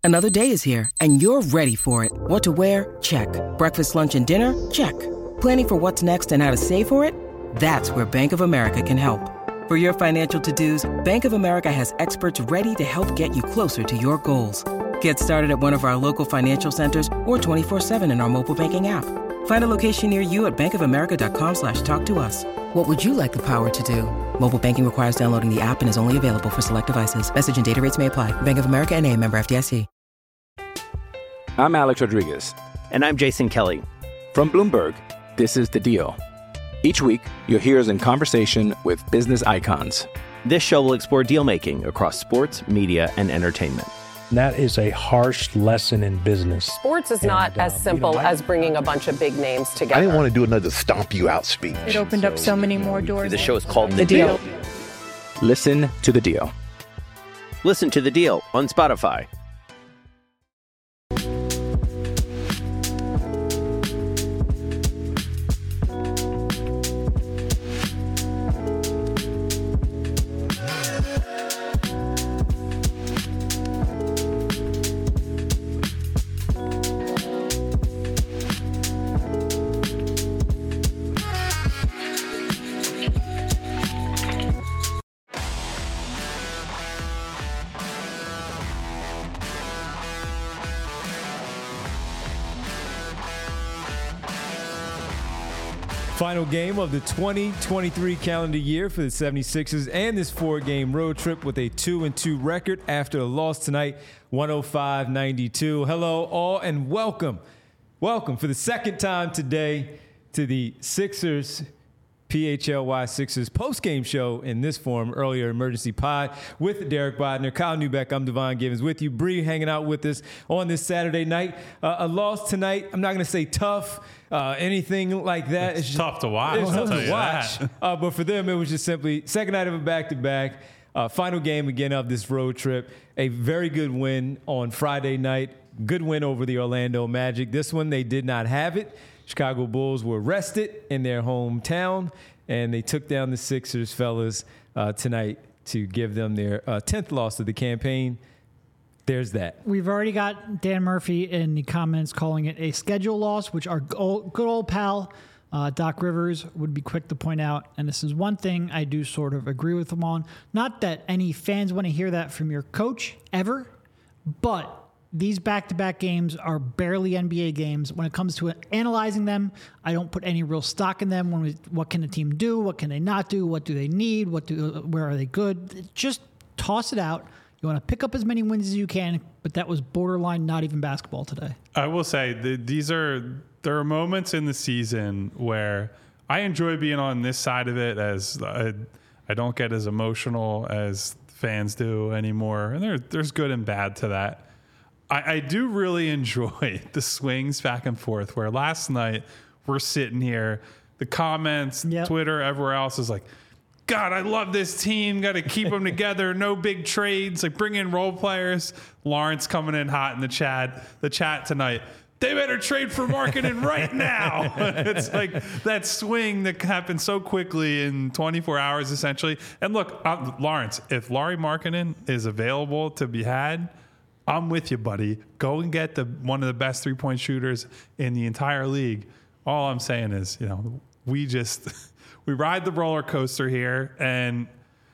Another day is here, and you're ready for it. What to wear? Check. Breakfast, lunch, and dinner? Check. Planning for what's next and how to save for it? That's where Bank of America can help. For your financial to-dos, Bank of America has experts ready to help get you closer to your goals. Get started at one of our local financial centers or 24/7 in our mobile banking app. Find a location near you at bankofamerica.com/talktous. What would you like the power to do? Mobile banking requires downloading the app and is only available for select devices. Message and data rates may apply. Bank of America N.A., member FDIC. I'm Alex Rodriguez. And I'm Jason Kelly. From Bloomberg, this is The Deal. Each week, you'll hear us in conversation with business icons. This show will explore deal-making across sports, media, and entertainment. That is a harsh lesson in business. Sports is not as simple as bringing a bunch of big names together. I didn't want to do another stomp you out speech. It opened up so many more doors. The show is called The Deal. Listen to The Deal. Listen to The Deal on Spotify. Final game of the 2023 calendar year for the 76ers and this 4-game road trip with a 2-2 record after a loss tonight, 105-92. Hello, all, and welcome. Welcome for the second time today to the Sixers PHLY Sixers post-game show in this form, earlier emergency pod with Derek Bodner, Kyle Newbeck. I'm Devon Givens with you. Bree hanging out with us on this Saturday night. A loss tonight. I'm not going to say tough, anything like that. It's just tough to watch. It's tough to watch. But for them, it was just simply second night of a back-to-back. Final game again of this road trip. A very good win on Friday night. Good win over the Orlando Magic. This one, they did not have it. Chicago Bulls were rested in their hometown, and they took down the Sixers, fellas, tonight to give them their 10th loss of the campaign. There's that. We've already got Dan Murphy in the comments calling it a schedule loss, which our good old pal Doc Rivers would be quick to point out. And this is one thing I do sort of agree with him on. Not that any fans want to hear that from your coach ever, but these back-to-back games are barely NBA games. When it comes to analyzing them, I don't put any real stock in them. What can the team do? What can they not do? What do they need? Where are they good? Just toss it out. You want to pick up as many wins as you can, but that was borderline not even basketball today. I will say there are moments in the season where I enjoy being on this side of it, as I don't get as emotional as fans do anymore. And there's good and bad to that. I do really enjoy the swings back and forth where last night we're sitting here, the comments, Twitter, everywhere else is like, God, I love this team. Got to keep them together. No big trades. Like, bring in role players. Lawrence coming in hot in the chat tonight. They better trade for Markkanen right now. It's like that swing that happened so quickly in 24 hours, essentially. And look, Lawrence, if Lauri Markkanen is available to be had, I'm with you, buddy. Go and get one of the best three-point shooters in the entire league. All I'm saying is, we ride the roller coaster here, and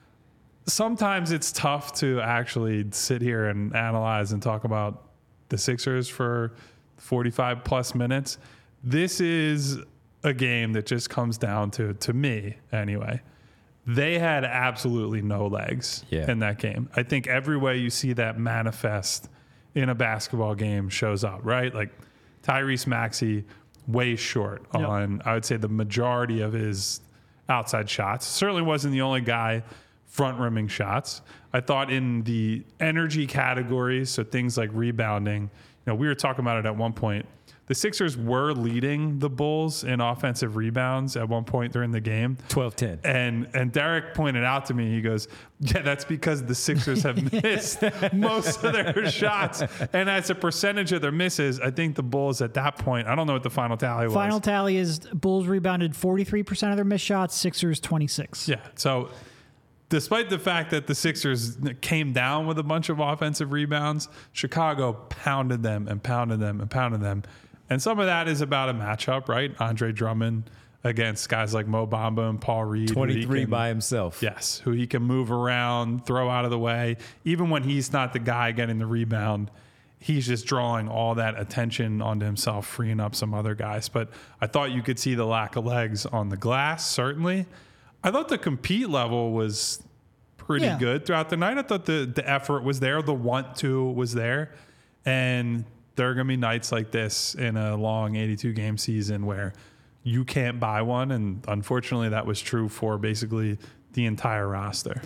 sometimes it's tough to actually sit here and analyze and talk about the Sixers for 45 plus minutes. This is a game that just comes down to me anyway. They had absolutely no legs in that game. I think every way you see that manifest in a basketball game shows up, right? Like Tyrese Maxey, way short on, I would say, the majority of his outside shots. Certainly wasn't the only guy front rimming shots. I thought in the energy categories, so things like rebounding, we were talking about it at one point. The Sixers were leading the Bulls in offensive rebounds at one point during the game. 12-10. And Derek pointed out to me, he goes, yeah, that's because the Sixers have missed most of their shots. And as a percentage of their misses, I think the Bulls at that point, I don't know what the final tally was. Final tally is Bulls rebounded 43% of their missed shots, Sixers 26%. Yeah, so despite the fact that the Sixers came down with a bunch of offensive rebounds, Chicago pounded them and pounded them and pounded them. And some of that is about a matchup, right? Andre Drummond against guys like Mo Bamba and Paul Reed. 23 by himself. Yes, who he can move around, throw out of the way. Even when he's not the guy getting the rebound, he's just drawing all that attention onto himself, freeing up some other guys. But I thought you could see the lack of legs on the glass, certainly. I thought the compete level was pretty good throughout the night. I thought the effort was there. The want to was there. And there are going to be nights like this in a long 82-game season where you can't buy one. And unfortunately, that was true for basically the entire roster.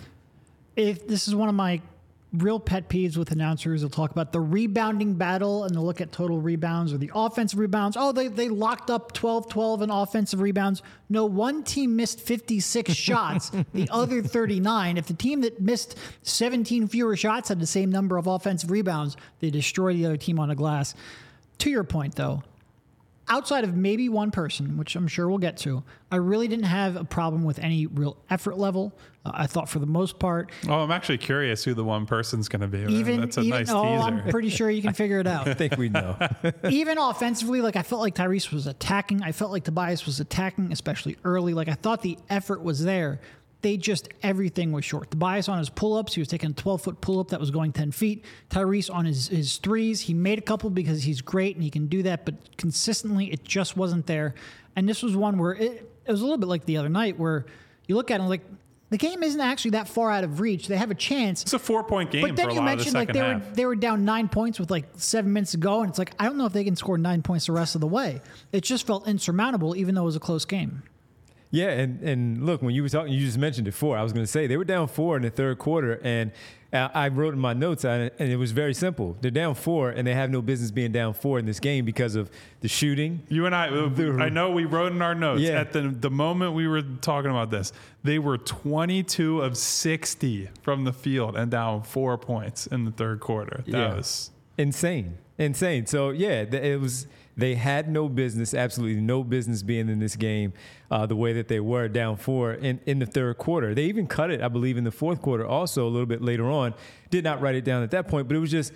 If this is one of my real pet peeves with announcers, they'll talk about the rebounding battle and they'll look at total rebounds or the offensive rebounds. Oh, they locked up 12-12 in offensive rebounds. No, one team missed 56 shots, the other 39. If the team that missed 17 fewer shots had the same number of offensive rebounds, they destroy the other team on the glass. To your point, though, outside of maybe one person, which I'm sure we'll get to, I really didn't have a problem with any real effort level. I thought for the most part. Oh, I'm actually curious who the one person's going to be. That's a nice teaser. I'm pretty sure you can figure it out. I think we know. Even offensively, like I felt like Tyrese was attacking. I felt like Tobias was attacking, especially early. Like I thought the effort was there. Everything was short. Tobias on his pull-ups, he was taking a 12-foot pull-up that was going 10 feet. Tyrese on his threes, he made a couple because he's great and he can do that, but consistently it just wasn't there. And this was one where it was a little bit like the other night where you look at it like the game isn't actually that far out of reach. They have a chance. It's a 4-point game. But then you mentioned like they were down 9 points with like 7 minutes to go, and it's like I don't know if they can score 9 points the rest of the way. It just felt insurmountable, even though it was a close game. Yeah, and look, when you were talking, you just mentioned it 4. I was going to say they were down 4 in the third quarter, and I wrote in my notes on it, and it was very simple. They're down 4, and they have no business being down 4 in this game because of the shooting. You and I know we wrote in our notes at the moment we were talking about this, they were 22 of 60 from the field and down 4 points in the third quarter. That was insane. So it was. They had no business, absolutely no business being in this game the way that they were down 4 in the third quarter. They even cut it, I believe, in the fourth quarter also a little bit later on. Did not write it down at that point, but it was just,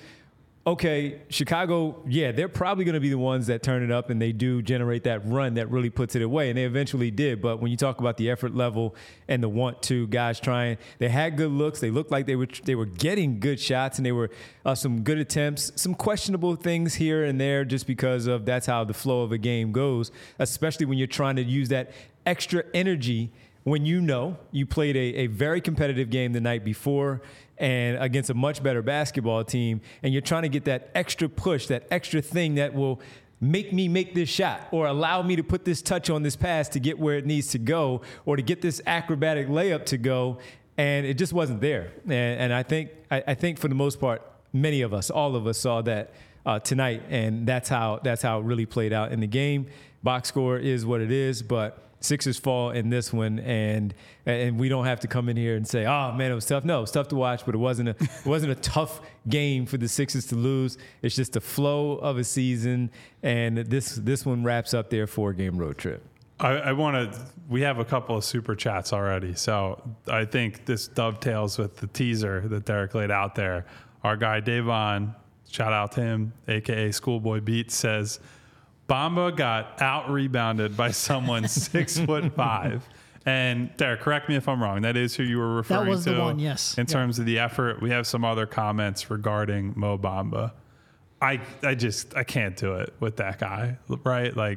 okay, Chicago, they're probably going to be the ones that turn it up and they do generate that run that really puts it away, and they eventually did. But when you talk about the effort level and the want to, guys trying, they had good looks. They looked like they were getting good shots, and they were some good attempts, some questionable things here and there just because of that's how the flow of a game goes, especially when you're trying to use that extra energy when you played a very competitive game the night before and against a much better basketball team, and you're trying to get that extra push, that extra thing that will make me make this shot or allow me to put this touch on this pass to get where it needs to go or to get this acrobatic layup to go, and it just wasn't there. And I think for the most part, many of us, all of us saw that tonight, and that's how it really played out in the game. Box score is what it is, but Sixers fall in this one, and we don't have to come in here and say, "Oh man, it was tough." No, it's tough to watch, but it wasn't a tough game for the Sixers to lose. It's just the flow of a season, and this one wraps up their 4-game road trip. We have a couple of super chats already, so I think this dovetails with the teaser that Derek laid out there. Our guy Davon, shout out to him, aka Schoolboy Beats, says Bamba got out-rebounded by someone 6'5". And Derek, correct me if I'm wrong. That is who you were referring to. That was the one, yes. In terms of the effort, we have some other comments regarding Mo Bamba. I can't do it with that guy, right? Like,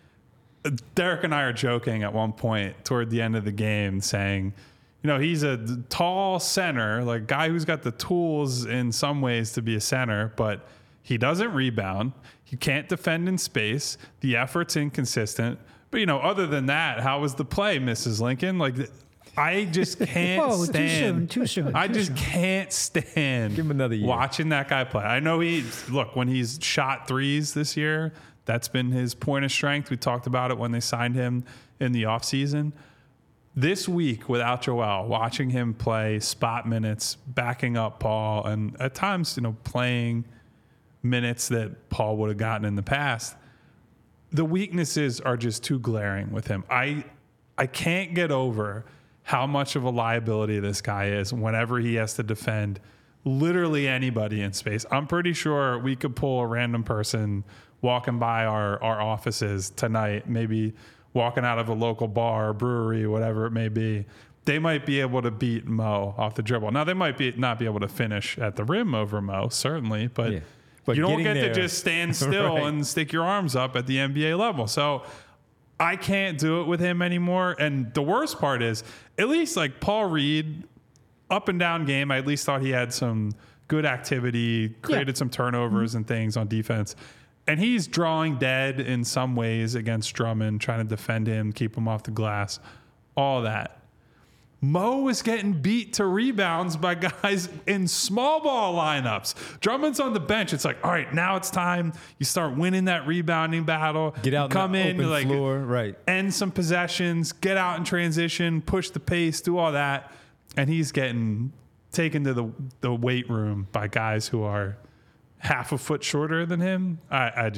Derek and I are joking at one point toward the end of the game saying, he's a tall center, like guy who's got the tools in some ways to be a center, but he doesn't rebound. He can't defend in space. The effort's inconsistent. But, other than that, how was the play, Mrs. Lincoln? Like, I just can't stand. Too soon. I just can't stand Give him another year. Watching that guy play. I know when he's shot threes this year, that's been his point of strength. We talked about it when they signed him in the offseason. This week, without Joel, watching him play spot minutes, backing up Paul, and at times, playing minutes that Paul would have gotten in the past, the weaknesses are just too glaring with him. I can't get over how much of a liability this guy is whenever he has to defend literally anybody in space. I'm pretty sure we could pull a random person walking by our offices tonight, maybe walking out of a local bar or brewery, whatever it may be. They might be able to beat Mo off the dribble. Now, they might not be able to finish at the rim over Mo, certainly, but you don't get to just stand still right. and stick your arms up at the NBA level. So I can't do it with him anymore. And the worst part is, at least like Paul Reed, up and down game, I at least thought he had some good activity, created some turnovers and things on defense. And he's drawing dead in some ways against Drummond, trying to defend him, keep him off the glass, all that. Mo is getting beat to rebounds by guys in small ball lineups. Drummond's on the bench. It's like, all right, now it's time. You start winning that rebounding battle. Get out, come in, open like floor, right? End some possessions, get out in transition, push the pace, do all that. And he's getting taken to the weight room by guys who are half a foot shorter than him. It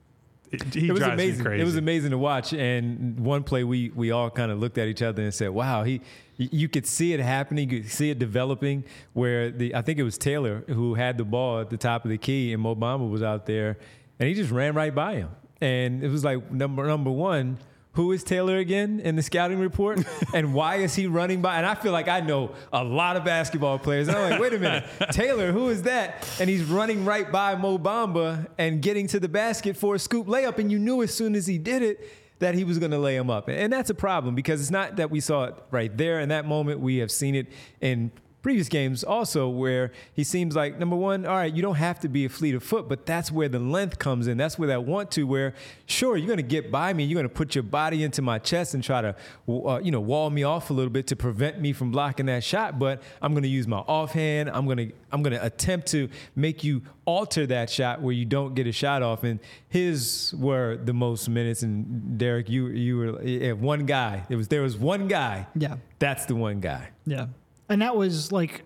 was amazing. Me crazy. It was amazing to watch. And one play, we all kind of looked at each other and said, "Wow, you could see it happening. You could see it developing." Where I think it was Taylor who had the ball at the top of the key, and Mo Bamba was out there, and he just ran right by him. And it was like number one. Who is Taylor again in the scouting report? And why is he running by? And I feel like I know a lot of basketball players. And I'm like, wait a minute, Taylor, who is that? And he's running right by Mo Bamba and getting to the basket for a scoop layup. And you knew as soon as he did it that he was going to lay him up. And that's a problem because it's not that we saw it right there in that moment. We have seen it in previous games also where he seems like, number one, all right, you don't have to be a fleet of foot, but that's where the length comes in. That's where that want to, where, sure, you're going to get by me. You're going to put your body into my chest and try to, wall me off a little bit to prevent me from blocking that shot. But I'm going to use my offhand. I'm going to attempt to make you alter that shot where you don't get a shot off. And his were the most minutes. And Derek, you were one guy. There was one guy. Yeah. That's the one guy. Yeah. And that was like,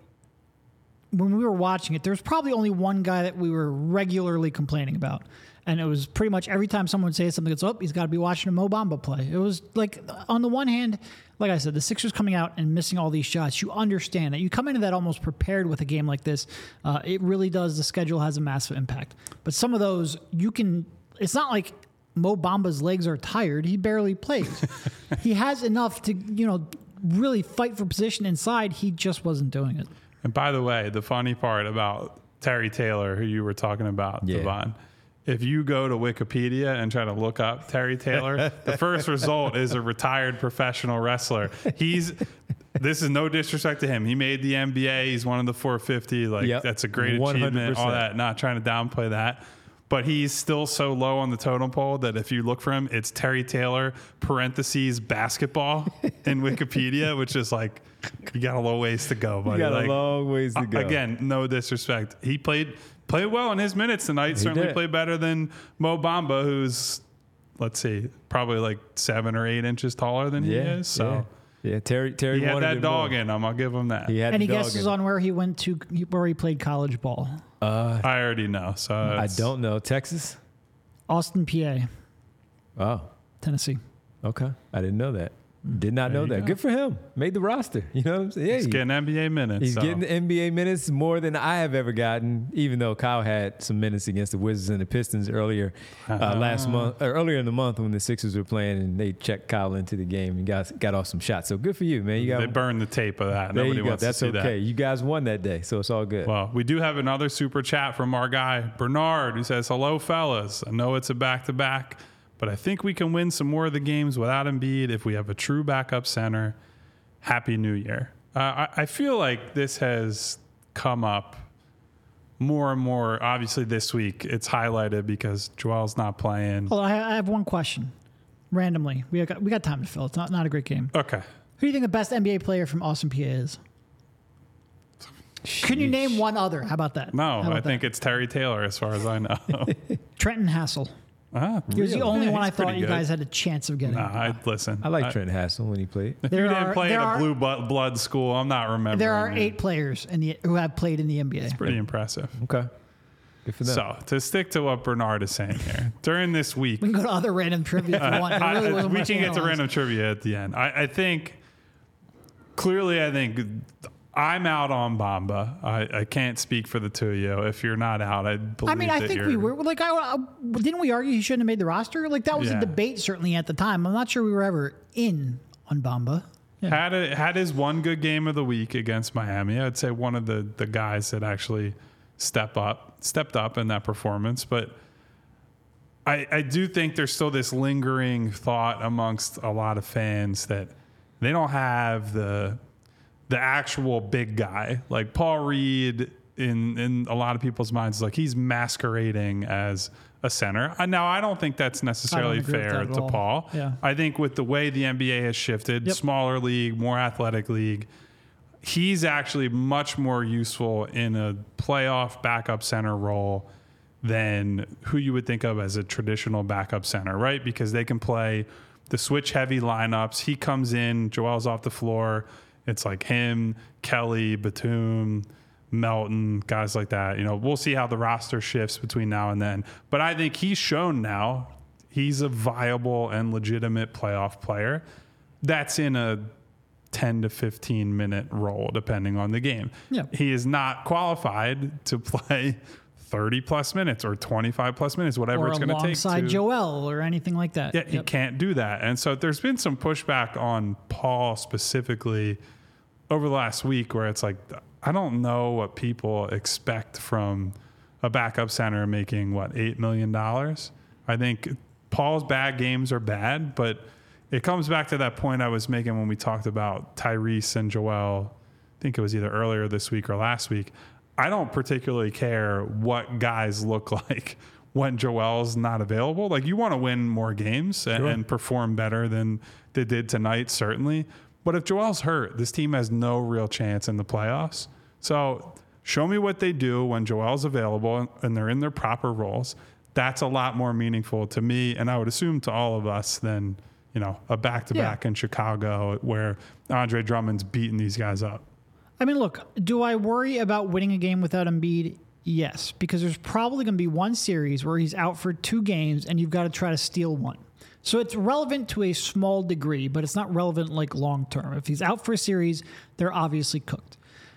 when we were watching it, there was probably only one guy that we were regularly complaining about. And it was pretty much every time someone would say something, it's, he's got to be watching a Mo Bamba play. It was like, on the one hand, like I said, the Sixers coming out and missing all these shots, you understand that. You come into that almost prepared with a game like this. It really does. The schedule has a massive impact. But some of those, it's not like Mo Bamba's legs are tired. He barely plays. He has enough to, really fight for position inside. He just wasn't doing it. And by the way, the funny part about Terry Taylor, who you were talking about, Devon, if you go to Wikipedia and try to look up Terry Taylor, the first result is a retired professional wrestler. This is no disrespect to him. He made the NBA. He's one of the 450. That's a great 100%. Achievement. All that. Not trying to downplay that. But he's still so low on the totem pole that if you look for him, it's Terry Taylor, parentheses, basketball in Wikipedia, which is like, you got a little ways to go, buddy. You got a long ways to go. Again, no disrespect. He played well in his minutes tonight. Certainly played better than Mo Bamba, who's, let's see, probably like 7 or 8 inches taller than he is. So Terry he had that dog in him. I'll give him that. Any guesses on where he went to, where he played college ball? I already know. So I don't know. Texas? Austin, PA. Oh. Tennessee. Okay. I didn't know that. Did not know that. Go. Good for him. Made the roster. You know what I'm saying? Yeah, he's getting NBA minutes. He's getting NBA minutes more than I have ever gotten, even though Kyle had some minutes against the Wizards and the Pistons earlier last month, or earlier in the month when the Sixers were playing, and they checked Kyle into the game and got off some shots. So good for you, man. They burned the tape of that. Nobody wants to see that. That's okay. You guys won that day, so it's all good. Well, we do have another super chat from our guy, Bernard, who says, "Hello, fellas. I know it's a back-to-back, but I think we can win some more of the games without Embiid if we have a true backup center. Happy New Year." I feel like this has come up more and more. Obviously, this week it's highlighted because Joel's not playing. Well, I have one question. Randomly, we got time to fill. It's not a great game. Okay. Who do you think the best NBA player from Austin, PA is? Can you name one other? How about that? No, I think it's Terry Taylor, as far as I know. Trenton Hassel. He was the only one I thought you guys had a chance of getting. Listen. I like Trent Hassel when he played. If you didn't play at a blue blood school, I'm not remembering. There are 8 players who have played in the NBA. It's pretty impressive. Okay. Good for them. So, to stick to what Bernard is saying here, during this week. We can go to other random trivia if you want. We can get to random trivia at the end. I think clearly, I think I'm out on Bamba. I can't speak for the two of you. If you're not out, I believe I mean, I think we were. Like, didn't we argue he shouldn't have made the roster? Like, that was a debate certainly at the time. I'm not sure we were ever in on Bamba. Yeah. Had his one good game of the week against Miami. I'd say one of the guys that actually stepped up in that performance. But I do think there's still this lingering thought amongst a lot of fans that they don't have the actual big guy. Like Paul Reed in a lot of people's minds, like he's masquerading as a center. Now, I don't think that's necessarily fair to Paul. Yeah. I think with the way the NBA has shifted, smaller league, more athletic league, he's actually much more useful in a playoff backup center role than who you would think of as a traditional backup center, right? Because they can play the switch heavy lineups. He comes in, Joel's off the floor. It's like him, Kelly, Batum, Melton, guys like that. You know, we'll see how the roster shifts between now and then. But I think he's shown now he's a viable and legitimate playoff player that's in a 10 to 15 minute role, depending on the game. Yeah. He is not qualified to play 30 plus minutes or 25 plus minutes, whatever it's going to take. Alongside Joel or anything like that. Yeah, he can't do that. And so there's been some pushback on Paul specifically over the last week where it's like, I don't know what people expect from a backup center making, $8 million? I think Paul's bad games are bad, but it comes back to that point I was making when we talked about Tyrese and Joel. I think it was either earlier this week or last week. I don't particularly care what guys look like when Joel's not available. Like, you want to win more games and perform better than they did tonight, certainly. But if Joel's hurt, this team has no real chance in the playoffs. So show me what they do when Joel's available and they're in their proper roles. That's a lot more meaningful to me, and I would assume to all of us, than, you know, a back-to-back in Chicago where Andre Drummond's beating these guys up. I mean, look, do I worry about winning a game without Embiid? Yes, because there's probably going to be one series where he's out for 2 games and you've got to try to steal one. So it's relevant to a small degree, but it's not relevant like long term. If he's out for a series, they're obviously cooked.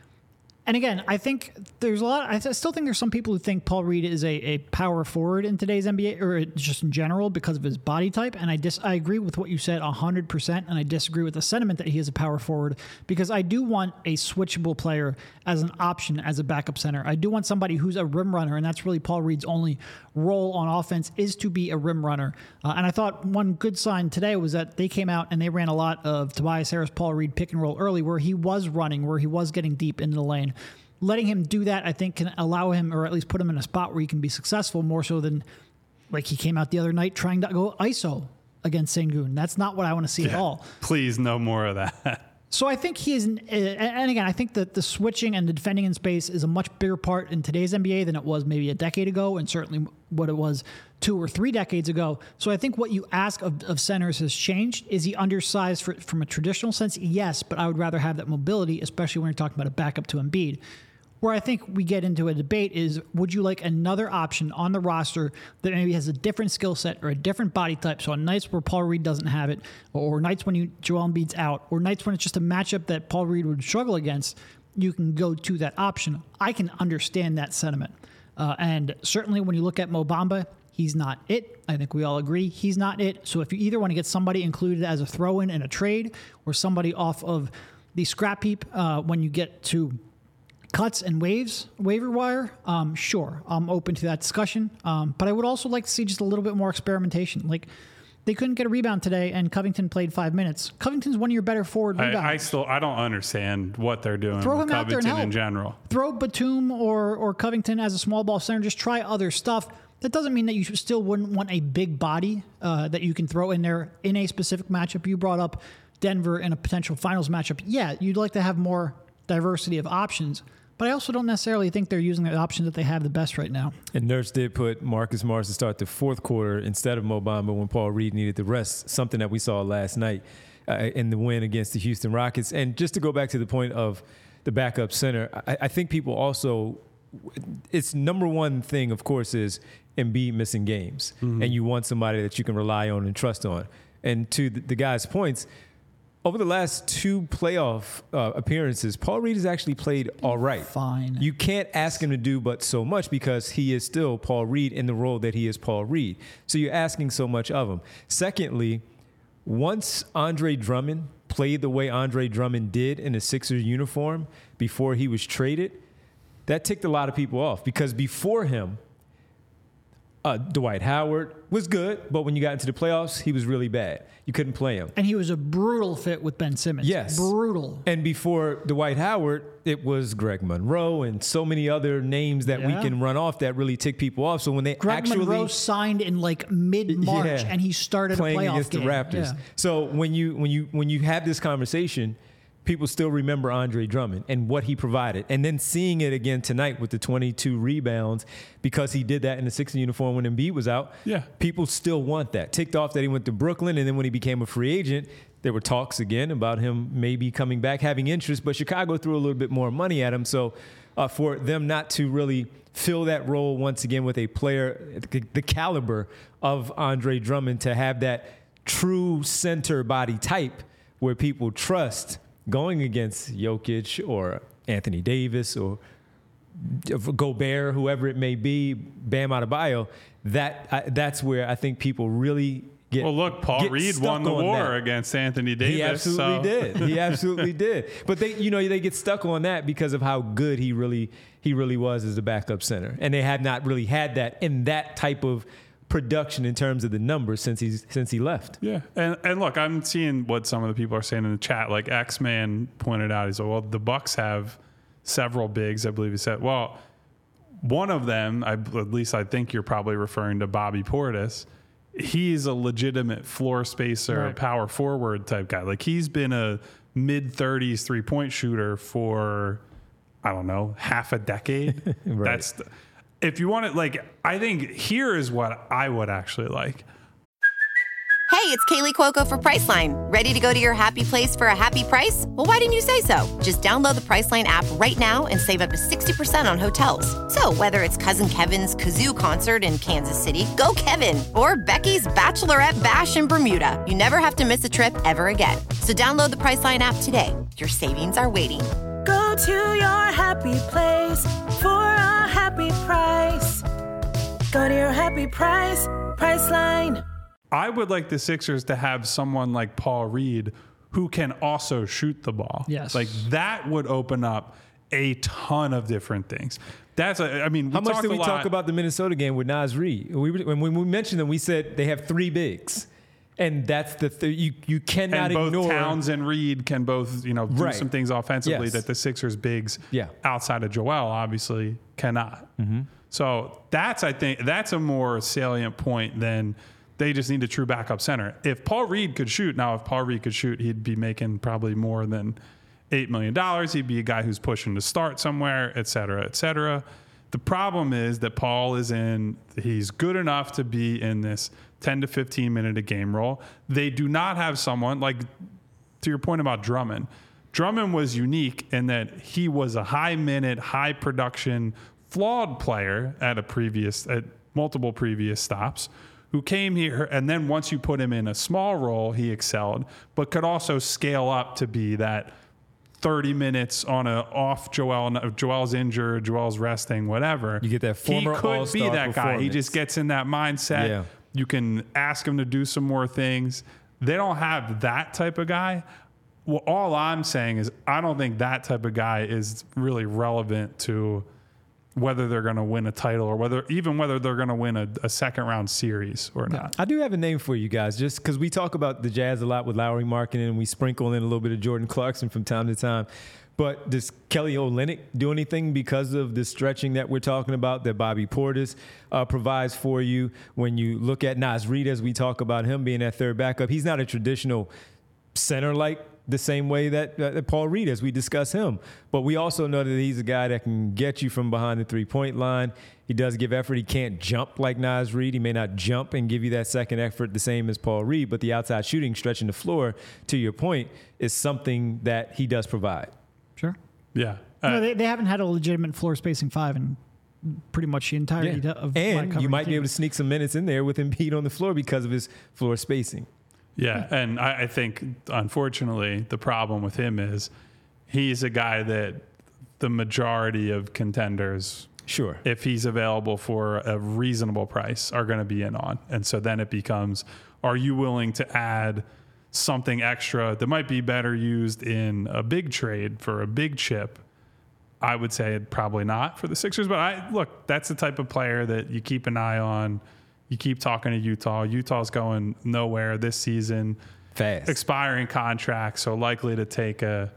And again, I think there's I still think there's some people who think Paul Reed is a power forward in today's NBA, or just in general, because of his body type. And I agree with what you said 100%, and I disagree with the sentiment that he is a power forward, because I do want a switchable player as an option as a backup center. I do want somebody who's a rim runner, and that's really Paul Reed's only role on offense, is to be a rim runner. And I thought one good sign today was that they came out and they ran a lot of Tobias Harris, Paul Reed pick and roll early, where he was running, where he was getting deep into the lane. Letting him do that, I think, can allow him, or at least put him in a spot where he can be successful more so than, like, he came out the other night trying to go ISO against Sengun. That's not what I want to see at all. Please, no more of that. So I think he is, and again, I think that the switching and the defending in space is a much bigger part in today's NBA than it was maybe a decade ago, and certainly what it was 2 or 3 decades ago. So I think what you ask of centers has changed. Is he undersized from a traditional sense? Yes, but I would rather have that mobility, especially when you're talking about a backup to Embiid. Where I think we get into a debate is, would you like another option on the roster that maybe has a different skill set or a different body type? So on nights where Paul Reed doesn't have it, or nights when Joel Embiid's out, or nights when it's just a matchup that Paul Reed would struggle against, you can go to that option. I can understand that sentiment. And certainly when you look at Mo Bamba, he's not it. I think we all agree he's not it. So if you either want to get somebody included as a throw-in in a trade, or somebody off of the scrap heap when you get to cuts and waiver wire, sure, I'm open to that discussion. But I would also like to see just a little bit more experimentation. Like, they couldn't get a rebound today, and Covington played 5 minutes. Covington's one of your better forward rebounders. I don't understand what they're doing Throw with him out there and Covington help. in general. Throw Batum or Covington as a small ball center. Just try other stuff. That doesn't mean that you still wouldn't want a big body that you can throw in there in a specific matchup. You brought up Denver in a potential finals matchup. Yeah, you'd like to have more diversity of options. But I also don't necessarily think they're using the options that they have the best right now. And Nurse did put Marcus Morris to start the 4th quarter instead of Mo Bamba when Paul Reed needed the rest, something that we saw last night in the win against the Houston Rockets. And just to go back to the point of the backup center, I think people also, it's number one thing, of course, is Embiid missing games. Mm-hmm. And you want somebody that you can rely on and trust on. And to the guys' points, over the last 2 playoff appearances, Paul Reed has actually played all right. Fine. You can't ask him to do but so much because he is still Paul Reed in the role that he is Paul Reed. So you're asking so much of him. Secondly, once Andre Drummond played the way Andre Drummond did in a Sixers uniform before he was traded, that ticked a lot of people off because before him, Dwight Howard was good, but when you got into the playoffs, he was really bad. You couldn't play him. And he was a brutal fit with Ben Simmons. Yes. Brutal. And before Dwight Howard, it was Greg Monroe and so many other names that we can run off that really tick people off. So when they Greg Monroe signed in like mid-March and he started playing a playoff against game. the Raptors. Yeah. So when you have this conversation, people still remember Andre Drummond and what he provided. And then seeing it again tonight with the 22 rebounds because he did that in the Sixers uniform when Embiid was out. Yeah. People still want that. Ticked off that he went to Brooklyn, and then when he became a free agent, there were talks again about him maybe coming back, having interest, but Chicago threw a little bit more money at him. So for them not to really fill that role once again with a player, the caliber of Andre Drummond, to have that true center body type where people trust going against Jokic or Anthony Davis or Gobert, whoever it may be, Bam Adebayo, that's where I think people really get. Well, look, Paul Reed won the war against Anthony Davis. He absolutely did. He absolutely did. But they get stuck on that because of how good he really was as a backup center, and they have not really had that in that type of production in terms of the numbers since he left. Yeah. And look, I'm seeing what some of the people are saying in the chat. Like X-Man pointed out, he said, well, the Bucks have several bigs, I believe he said. Well, one of them, at least I think you're probably referring to Bobby Portis. He's a legitimate floor spacer, power forward type guy. Like he's been a mid-30s 3-point shooter for, I don't know, half a decade. Right. If you want it, like, I think here is what I would actually like. Hey, it's Kaylee Cuoco for Priceline. Ready to go to your happy place for a happy price? Well, why didn't you say so? Just download the Priceline app right now and save up to 60% on hotels. So whether it's Cousin Kevin's Kazoo Concert in Kansas City, go Kevin, or Becky's Bachelorette Bash in Bermuda, you never have to miss a trip ever again. So download the Priceline app today. Your savings are waiting. Go to your happy place for a happy price. Go to your happy price, Priceline. I would like the Sixers to have someone like Paul Reed who can also shoot the ball. Yes. Like that would open up a ton of different things. How much did we talk about the Minnesota game with Naz Reid? When we mentioned them, we said they have 3 bigs. And that's you cannot ignore. Both Towns and Reed can both do some things offensively that the Sixers bigs outside of Joel obviously cannot. Mm-hmm. So I think that's a more salient point than they just need a true backup center. If Paul Reed could shoot, he'd be making probably more than $8 million. He'd be a guy who's pushing to start somewhere, et cetera, et cetera. The problem is that Paul he's good enough to be in this 10 to 15 minute a game role. They do not have someone like, to your point about Drummond. Drummond was unique in that he was a high minute, high production, flawed player at multiple previous stops, who came here, and then once you put him in a small role, he excelled, but could also scale up to be that 30 minutes on Joel's injured, Joel's resting, whatever. You get that former He could all-star be that guy. He just gets in that mindset. Yeah. You can ask him to do some more things. They don't have that type of guy. Well, all I'm saying is I don't think that type of guy is really relevant to whether they're going to win a title or whether they're going to win a second-round series or not. I do have a name for you guys, just because we talk about the Jazz a lot with Lauri Markkanen, and we sprinkle in a little bit of Jordan Clarkson from time to time. But does Kelly Olynyk do anything because of the stretching that we're talking about that Bobby Portis provides for you? When you look at Naz Reid, as we talk about him being that third backup, he's not a traditional center like the same way that Paul Reed, as we discuss him. But we also know that he's a guy that can get you from behind the three-point line. He does give effort. He can't jump like Naz Reid. He may not jump and give you that second effort the same as Paul Reed, but the outside shooting, stretching the floor, to your point, is something that he does provide. Sure. Yeah. No, they haven't had a legitimate floor spacing 5 in pretty much the entirety of my And you might team. be able to sneak some minutes in there with Embiid on the floor because of his floor spacing. Yeah, and I think, unfortunately, the problem with him is he's a guy that the majority of contenders, sure, if he's available for a reasonable price, are going to be in on. And so then it becomes, are you willing to add something extra that might be better used in a big trade for a big chip? I would say probably not for the Sixers. But look, that's the type of player that you keep an eye on. You keep talking to Utah. Utah's going nowhere this season. Fast. Expiring contracts, so likely to take a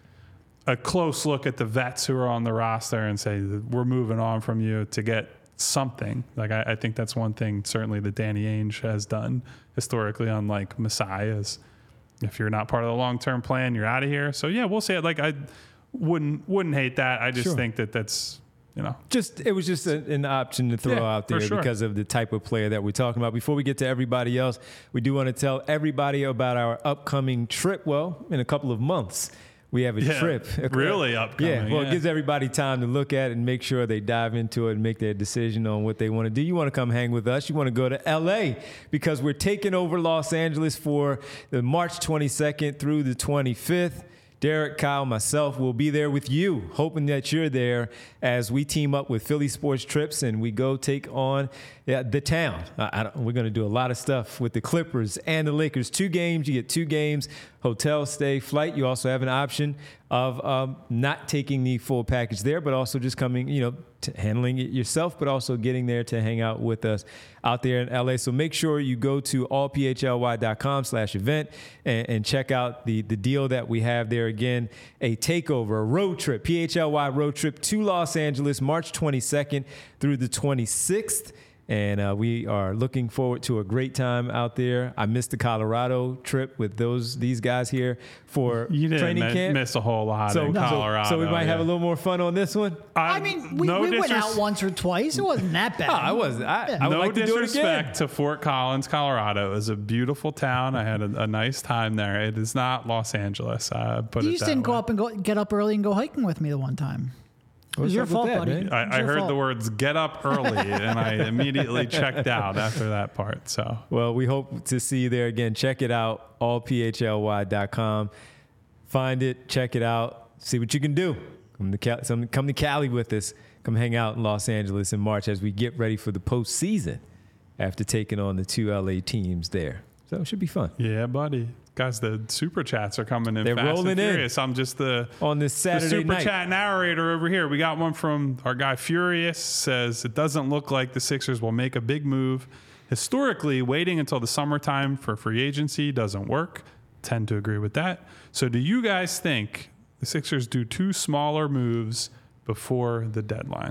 close look at the vets who are on the roster and say, we're moving on from you to get something. Like, I think that's one thing certainly that Danny Ainge has done historically, unlike Masai, is if you're not part of the long-term plan, you're out of here. So, yeah, we'll see it. Like, I wouldn't hate that. I just think that's... it was just an option to throw out there because of the type of player that we're talking about. Before we get to everybody else, we do want to tell everybody about our upcoming trip. Well, in a couple of months, we have a trip. Really upcoming. It gives everybody time to look at it and make sure they dive into it and make their decision on what they want to do. You want to come hang with us. You want to go to L.A. because we're taking over Los Angeles for the March 22nd through the 25th. Derek, Kyle, myself will be there with you, hoping that you're there as we team up with Philly Sports Trips and we go take on the town. We're going to do a lot of stuff with the Clippers and the Lakers. 2 games. You get 2 games, hotel stay, flight. You also have an option of not taking the full package there, but also just coming, handling it yourself, but also getting there to hang out with us out there in LA. So make sure you go to allphly.com/event and check out the deal that we have there. Again, a takeover, a road trip, PHLY road trip to Los Angeles, March 22nd through the 26th. And we are looking forward to a great time out there. I missed the Colorado trip with these guys here for training camp. You didn't miss a whole lot in Colorado. So we might have a little more fun on this one. We went out once or twice. It wasn't that bad. I wasn't. I would like to do it again. No disrespect to Fort Collins, Colorado. It was a beautiful town. I had a nice time there. It is not Los Angeles. You just didn't go up and get up early and go hiking with me the one time. It was your fault, buddy. I heard the words "get up early" and I immediately checked out after that part. So, well, we hope to see you there again. Check it out, allphly.com. Find it, check it out, see what you can do. Come to Cali with us. Come hang out in Los Angeles in March as we get ready for the postseason after taking on the 2 LA teams there. So it should be fun. Yeah, buddy. Guys, the super chats are coming in. They're fast rolling and furious. I'm just on this Saturday super night. Chat narrator over here. We got one from our guy Furious. Says it doesn't look like the Sixers will make a big move. Historically, waiting until the summertime for free agency doesn't work. Tend to agree with that. So, do you guys think the Sixers do 2 smaller moves before the deadline?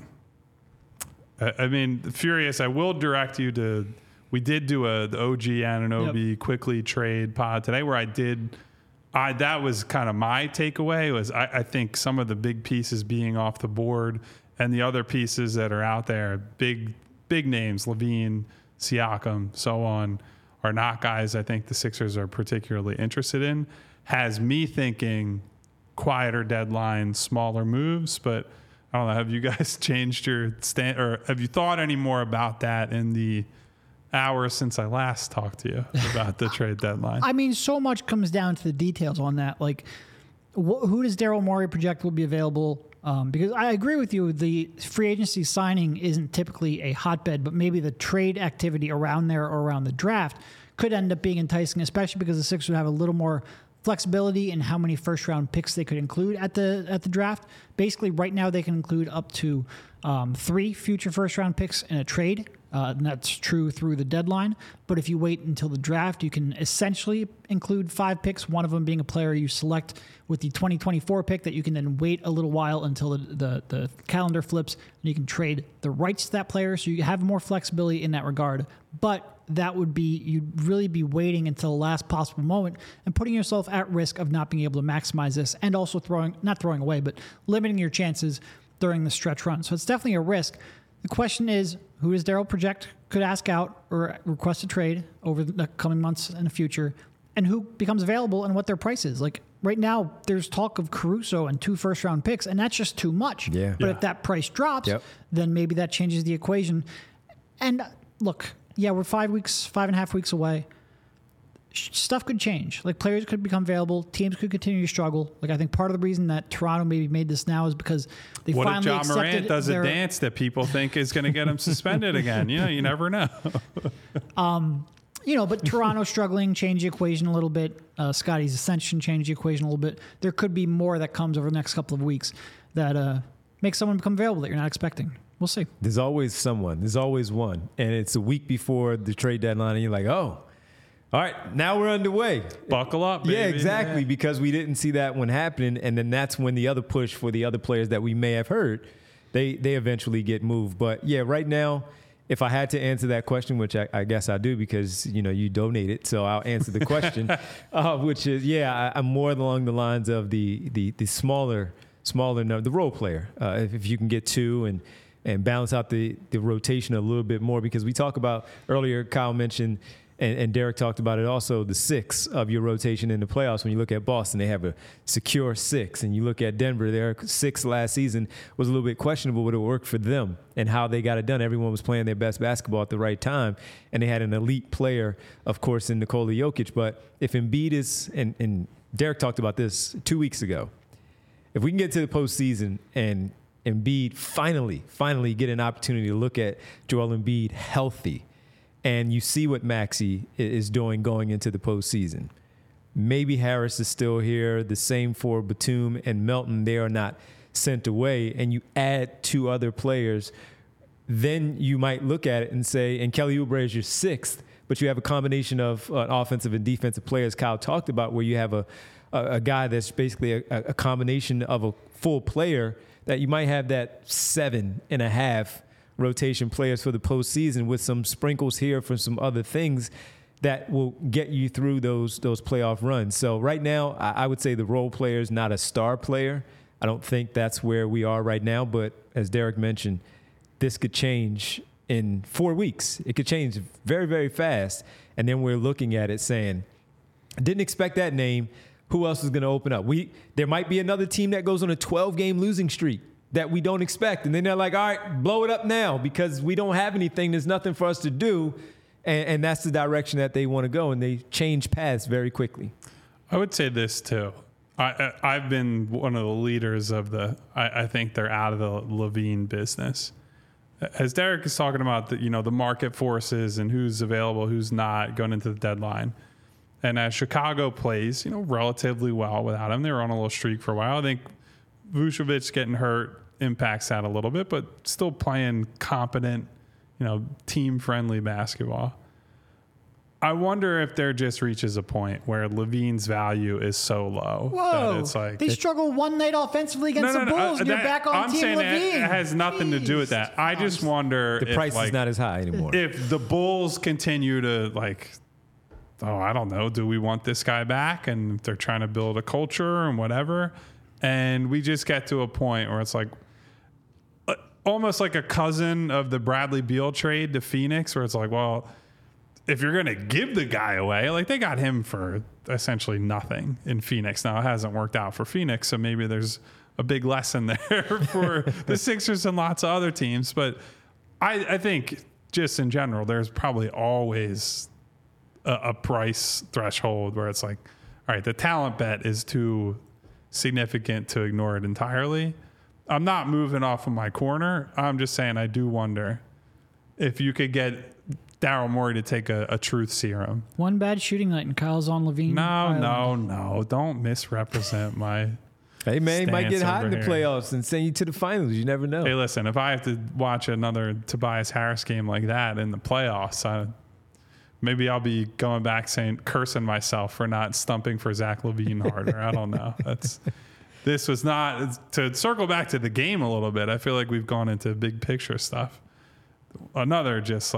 I mean, Furious, I will direct you to. We did do the OG Anunoby quickly trade pod today where that was kind of my takeaway was I think some of the big pieces being off the board and the other pieces that are out there, big names, Levine, Siakam, so on, are not guys I think the Sixers are particularly interested in. Has me thinking quieter deadline, smaller moves, but I don't know. Have you guys changed your stand or have you thought any more about that in the hours since I last talked to you about the trade deadline? I mean, so much comes down to the details on that. Like, who does Daryl Morey project will be available? Because I agree with you, the free agency signing isn't typically a hotbed, but maybe the trade activity around there or around the draft could end up being enticing, especially because the Sixers would have a little more flexibility in how many first-round picks they could include at the draft. Basically, right now they can include up to 3 future first-round picks in a trade. And that's true through the deadline. But if you wait until the draft, you can essentially include 5 picks, one of them being a player you select with the 2024 pick that you can then wait a little while until the calendar flips, and you can trade the rights to that player. So you have more flexibility in that regard. But that would be, you'd really be waiting until the last possible moment and putting yourself at risk of not being able to maximize this and also not throwing away, but limiting your chances during the stretch run. So it's definitely a risk. The question is, who does Daryl project could ask out or request a trade over the coming months in the future, and who becomes available and what their price is? Like right now, there's talk of Caruso and 2 first-round picks, and that's just too much. Yeah. But if that price drops, then maybe that changes the equation. And look, we're 5.5 weeks away. stuff could change. Like players could become available, teams could continue to struggle. Like I think part of the reason that Toronto maybe made this now is because they finally accepted. What if Ja Morant does a dance that people think is going to get him suspended again? You never know. But Toronto struggling, change the equation a little bit. Scotty's ascension changed the equation a little bit. There could be more that comes over the next couple of weeks that makes someone become available that you're not expecting. We'll see. There's always someone. There's always one. And it's a week before the trade deadline, and you're like, oh, all right, now we're underway. Buckle up, baby. Yeah, exactly, because we didn't see that one happening, and then that's when the other push for the other players that we may have heard, they eventually get moved. But, yeah, right now, if I had to answer that question, which I guess I do because, you donated, so I'll answer the question, which is, I'm more along the lines of the smaller number, the role player. If you can get two and balance out the rotation a little bit more, because we talk about earlier, Kyle mentioned, and Derek talked about it also, the 6 of your rotation in the playoffs. When you look at Boston, they have a secure 6. And you look at Denver, their 6 last season was a little bit questionable, but it worked for them and how they got it done. Everyone was playing their best basketball at the right time. And they had an elite player, of course, in Nikola Jokic. But if Embiid is, and Derek talked about this 2 weeks ago, if we can get to the postseason and Embiid finally get an opportunity to look at Joel Embiid healthy, and you see what Maxey is doing going into the postseason. Maybe Harris is still here. The same for Batum and Melton. They are not sent away. And you add 2 other players, then you might look at it and say, and Kelly Oubre is your 6th, but you have a combination of offensive and defensive players Kyle talked about, where you have a guy that's basically a combination of a full player, that you might have that 7.5 rotation players for the postseason with some sprinkles here for some other things that will get you through those playoff runs. So right now, I would say the role player is not a star player. I don't think that's where we are right now. But as Derek mentioned, this could change in 4 weeks. It could change very, very fast. And then we're looking at it saying, didn't expect that name. Who else is going to open up? There might be another team that goes on a 12-game losing streak that we don't expect. And then they're like, all right, blow it up now because we don't have anything. There's nothing for us to do. And that's the direction that they want to go. And they change paths very quickly. I would say this, too. I've been one of the leaders of I think they're out of the LaVine business. As Derek is talking about the market forces and who's available, who's not going into the deadline. And as Chicago plays, relatively well without him, they were on a little streak for a while. I think Vucevic getting hurt impacts that a little bit, but still playing competent, team-friendly basketball. I wonder if there just reaches a point where LaVine's value is so low that it's like they struggle one night offensively against the Bulls, and you're back on Team LaVine. It has nothing to do with that. I just wonder the price is not as high anymore. If the Bulls continue to I don't know, do we want this guy back? And they're trying to build a culture and whatever. And we just get to a point where it's like almost like a cousin of the Bradley Beal trade to Phoenix, where it's like, well, if you're going to give the guy away, they got him for essentially nothing in Phoenix. Now, it hasn't worked out for Phoenix, so maybe there's a big lesson there for the Sixers and lots of other teams. But I think just in general, there's probably always a price threshold where it's like, all right, the talent bet is too significant to ignore it entirely. I'm not moving off of my corner. I'm just saying I do wonder if you could get Daryl Morey to take a truth serum. One bad shooting night and Kyle's on LaVine. No. Don't misrepresent my Hey, man, he might get hot in the here. playoffs and send you to the finals. You never know. Hey, listen, if I have to watch another Tobias Harris game like that in the playoffs, maybe I'll be going back cursing myself for not stumping for Zach LaVine harder. I don't know. This was not, to circle back to the game a little bit, I feel like we've gone into big picture stuff. Another just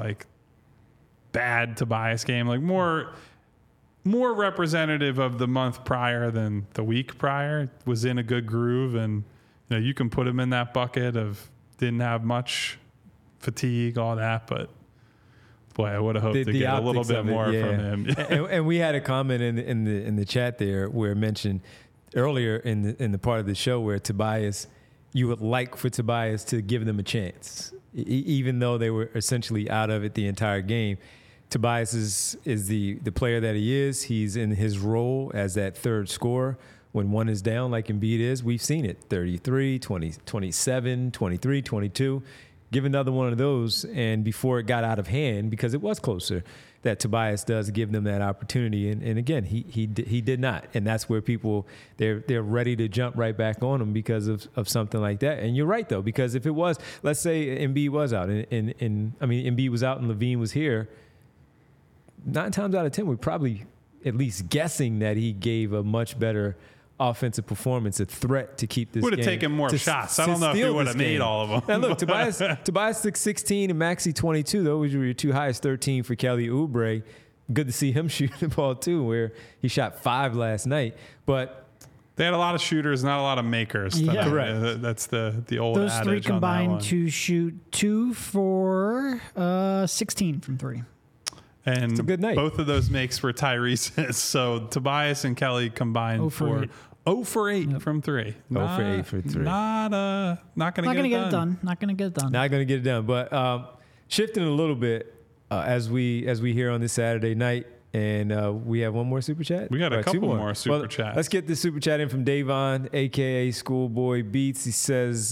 bad Tobias game, more representative of the month prior than the week prior. Was in a good groove, and you can put him in that bucket of didn't have much fatigue, all that, but boy, I would have hoped to get a little bit more from him. and we had a comment in the chat there where it mentioned earlier in the part of the show where Tobias, you would like for Tobias to give them a chance, even though they were essentially out of it the entire game. Tobias is the player that he is. He's in his role as that third scorer. When one is down, like Embiid is, we've seen it, 33, 20, 27, 23, 22. Give another one of those, and before it got out of hand, because it was closer, that Tobias does give them that opportunity. And again, he did not. And that's where people, they're ready to jump right back on him because of something like that. And you're right, though, because if it was, let's say Embiid was out, Embiid was out and Levine was here, 9 times out of 10, we're probably at least guessing that he gave a much better offensive performance, a threat to keep this game. Would have taken more shots. I don't know if he would have made all of them. Now look, Tobias took 16 and Maxey 22. Those were your two highest, 13 for Kelly Oubre. Good to see him shoot the ball too, where he shot 5 last night. But they had a lot of shooters, not a lot of makers. Yeah. Correct. That's the old Those adage. three on combined that one. to shoot 2 for 16 from 3. And it's a good night. Both of those makes were Tyrese's. So Tobias and Kelly combined for 0 for 8 from 3. 0 for 8 for 3. Not going to get it done. Not going to get it done. Not going to get it done. But shifting a little bit as we hear on this Saturday night, and we have one more super chat. We got a couple more super chats. Let's get this super chat in from Davon, aka Schoolboy Beats. He says,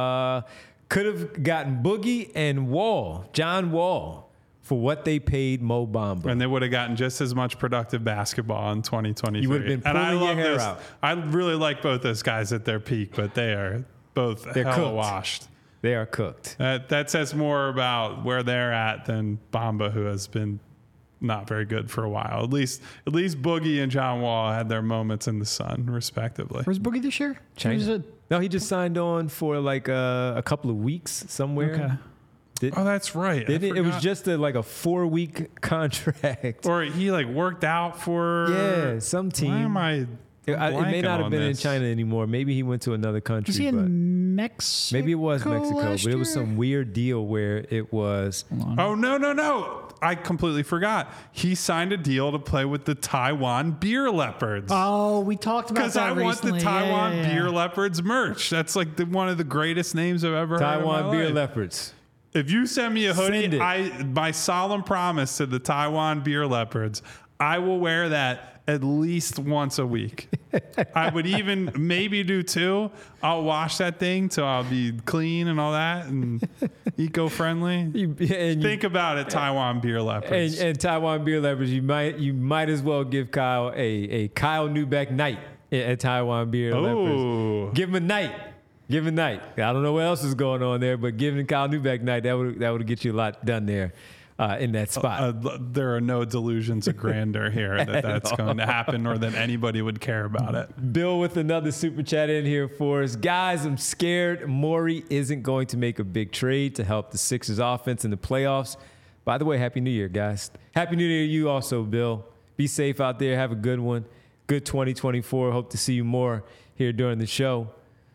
could have gotten Boogie and John Wall, for what they paid Mo Bamba. And they would have gotten just as much productive basketball in 2023. You would have been pulling your hair out. I really like both those guys at their peak, but they are both hella washed. They are cooked. That says more about where they're at than Bamba, who has been not very good for a while. At least Boogie and John Wall had their moments in the sun, respectively. Where's Boogie this year? China. No, he just signed on for like a couple of weeks somewhere. Okay. That's right. It was just a 4-week contract. Or he worked out for some team. Why am I? It may not have been in China anymore. Maybe he went to another country. Was he in Mexico? Maybe it was Mexico, but it was year? some weird deal where it was. Oh no! I completely forgot. He signed a deal to play with the Taiwan Beer Leopards. Oh, we talked about that recently. Because I recently. want the Taiwan Beer Yeah. Leopards merch. That's one of the greatest names I've ever heard. Taiwan Beer life. Leopards. If you send me a hoodie, Send my solemn promise to the Taiwan Beer Leopards, I will wear that at least once a week. I would even maybe do 2. I'll wash that thing till I'll be clean and all that and eco-friendly. Think about it, Taiwan Beer Leopards. And Taiwan Beer Leopards, you might as well give Kyle a Kyle Neubeck night at Taiwan Beer Leopards. Give him a night. Give him a night. I don't know what else is going on there, but giving Kyle Neubeck night, that would get you a lot done there in that spot. There are no delusions of grandeur here that's going to happen or that anybody would care about it. Bill with another super chat in here for us. Guys, I'm scared Morey isn't going to make a big trade to help the Sixers offense in the playoffs. By the way, Happy New Year, guys. Happy New Year to you also, Bill. Be safe out there. Have a good one. Good 2024. Hope to see you more here during the show.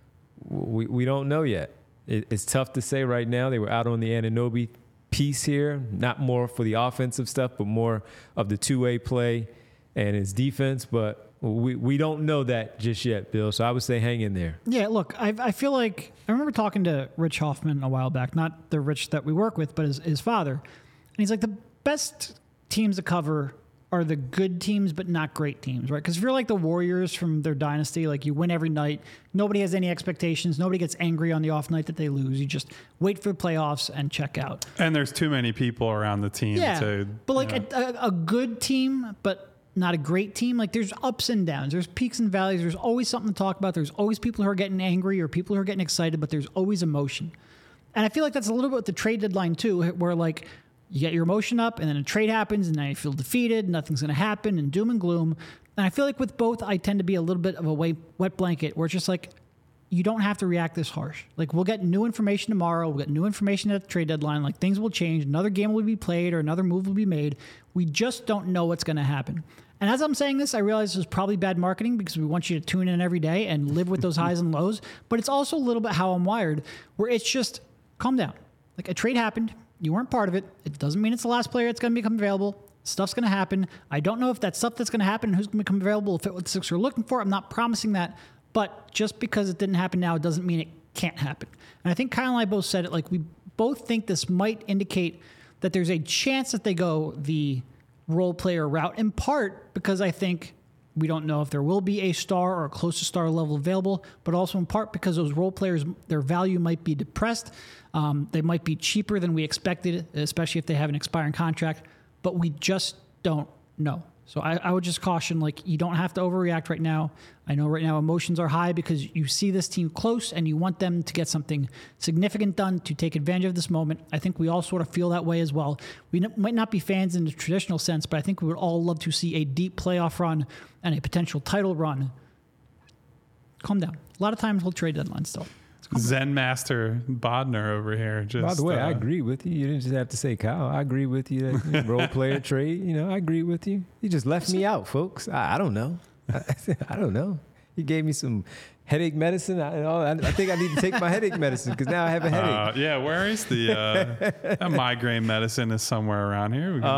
We don't know yet. It's tough to say right now. They were out on the Anunoby piece here, not more for the offensive stuff, but more of the two-way play and his defense. But we don't know that just yet, Bill. So I would say hang in there. Yeah, look, I feel like I remember talking to Rich Hoffman a while back, not the Rich that we work with, but his father. And he's like, the best teams to cover are the good teams, but not great teams, right? Because if you're like the Warriors from their dynasty, like you win every night, nobody has any expectations, nobody gets angry on the off night that they lose. You just wait for the playoffs and check out. And there's too many people around the team but like a good team, but not a great team, like there's ups and downs, there's peaks and valleys, there's always something to talk about, there's always people who are getting angry or people who are getting excited, but there's always emotion. And I feel like that's a little bit with the trade deadline too, where like you get your emotion up and then a trade happens and now you feel defeated, nothing's going to happen, and doom and gloom. And I feel like with both, I tend to be a little bit of a wet blanket where it's just like, you don't have to react this harsh. Like, we'll get new information tomorrow. We'll get new information at the trade deadline. Like, things will change. Another game will be played or another move will be made. We just don't know what's going to happen. And as I'm saying this, I realize this is probably bad marketing because we want you to tune in every day and live with those highs and lows. But it's also a little bit how I'm wired, where it's just calm down. Like, a trade happened. You weren't part of it. It doesn't mean it's the last player that's going to become available. Stuff's going to happen. I don't know if that stuff that's going to happen and who's going to become available will fit what the Sixers are looking for. I'm not promising that. But just because it didn't happen now, it doesn't mean it can't happen. And I think Kyle and I both said it, like we both think this might indicate that there's a chance that they go the role player route, in part because I think we don't know if there will be a star or a close to star level available, but also in part because those role players, their value might be depressed. They might be cheaper than we expected, especially if they have an expiring contract, but we just don't know. So I would just caution, like, you don't have to overreact right now. I know right now emotions are high because you see this team close and you want them to get something significant done to take advantage of this moment. I think we all sort of feel that way as well. We might not be fans in the traditional sense, but I think we would all love to see a deep playoff run and a potential title run. Calm down. A lot of times we'll trade deadline still. Zen Master Bodner over here. Just, by the way, I agree with you. You didn't just have to say Kyle. I agree with you. That role player trade. I agree with you. You just left me out, folks. I don't know. I don't know. He gave me some headache medicine. I think I need to take my headache medicine because now I have a headache. Yeah, where is the migraine medicine? Is somewhere around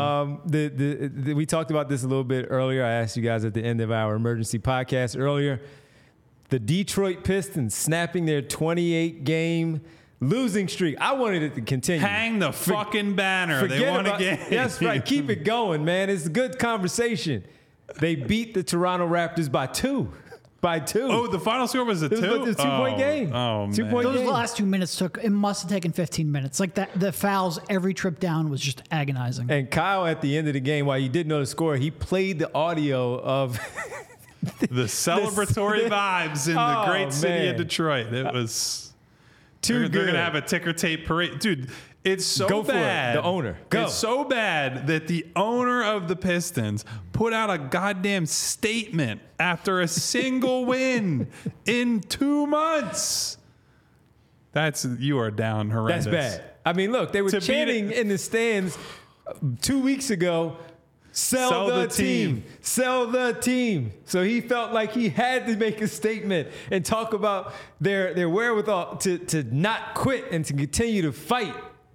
here. We talked about this a little bit earlier. I asked you guys at the end of our emergency podcast earlier. The Detroit Pistons snapping their 28-game losing streak. I wanted it to continue. Hang the fucking banner. They won a game. That's right. Keep it going, man. It's a good conversation. They beat the Toronto Raptors by two. Oh, the final score was a 2? It was a 2-point game. Oh, man. Those last 2 minutes it must have taken 15 minutes. Like that, the fouls every trip down was just agonizing. And Kyle, at the end of the game, while you didn't know the score, he played the audio of the celebratory vibes in the great city of Detroit. It was too good. They're going to have a ticker tape parade. Dude, it's so Go bad. For it. The owner. Go. It's so bad that the owner of the Pistons put out a goddamn statement after a single win in 2 months. You are down horrendous. That's bad. I mean, look, they were chanting in the stands 2 weeks ago, Sell the team. Sell the team. So he felt like he had to make a statement and talk about their wherewithal to not quit and to continue to fight.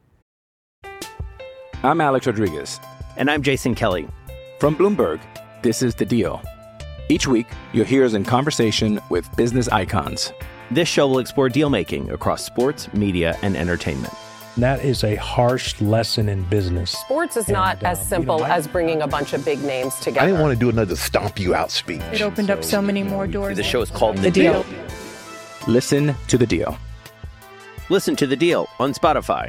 I'm Alex Rodriguez. And I'm Jason Kelly. From Bloomberg, this is The Deal. Each week, you'll hear us in conversation with business icons. This show will explore deal-making across sports, media, and entertainment. That is a harsh lesson in business. Sports is not as simple as bringing a bunch of big names together. I didn't want to do another stomp you out speech. It opened up so many more doors. The show is called The Deal. Listen to The Deal. Listen to The Deal on Spotify.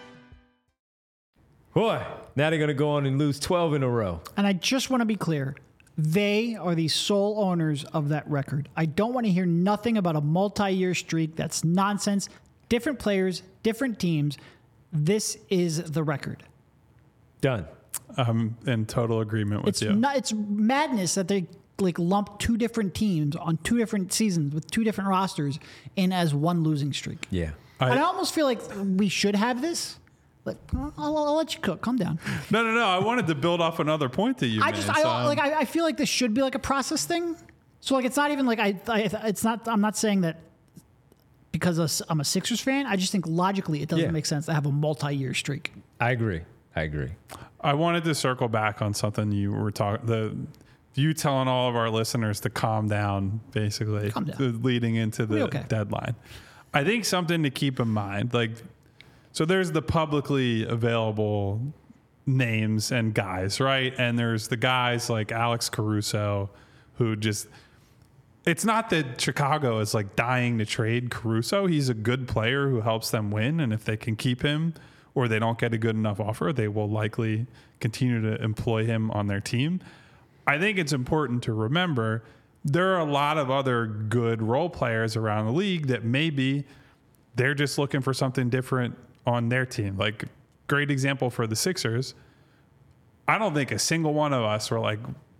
Boy, now they're going to go on and lose 12 in a row. And I just want to be clear. They are the sole owners of that record. I don't want to hear nothing about a multi-year streak. That's nonsense. Different players, different teams. This is the record. Done. I'm in total agreement with you. It's madness that they lump two different teams on 2 different seasons with 2 different rosters in as one losing streak. Yeah. I almost feel like we should have this. But I'll let you cook. Calm down. No. I wanted to build off another point that you made. I feel like this should be like a process thing. So it's not even like I'm not saying that because I'm a Sixers fan. I just think logically it doesn't make sense to have a multi-year streak. I agree. I wanted to circle back on something you were talking. You telling all of our listeners to calm down, basically, leading into the deadline. I think something to keep in mind, so there's the publicly available names and guys, right? And there's the guys like Alex Caruso, who just. It's not that Chicago is dying to trade Caruso. He's a good player who helps them win. And if they can keep him or they don't get a good enough offer, they will likely continue to employ him on their team. I think it's important to remember there are a lot of other good role players around the league that maybe they're just looking for something different on their team. Great example for the Sixers. I don't think a single one of us were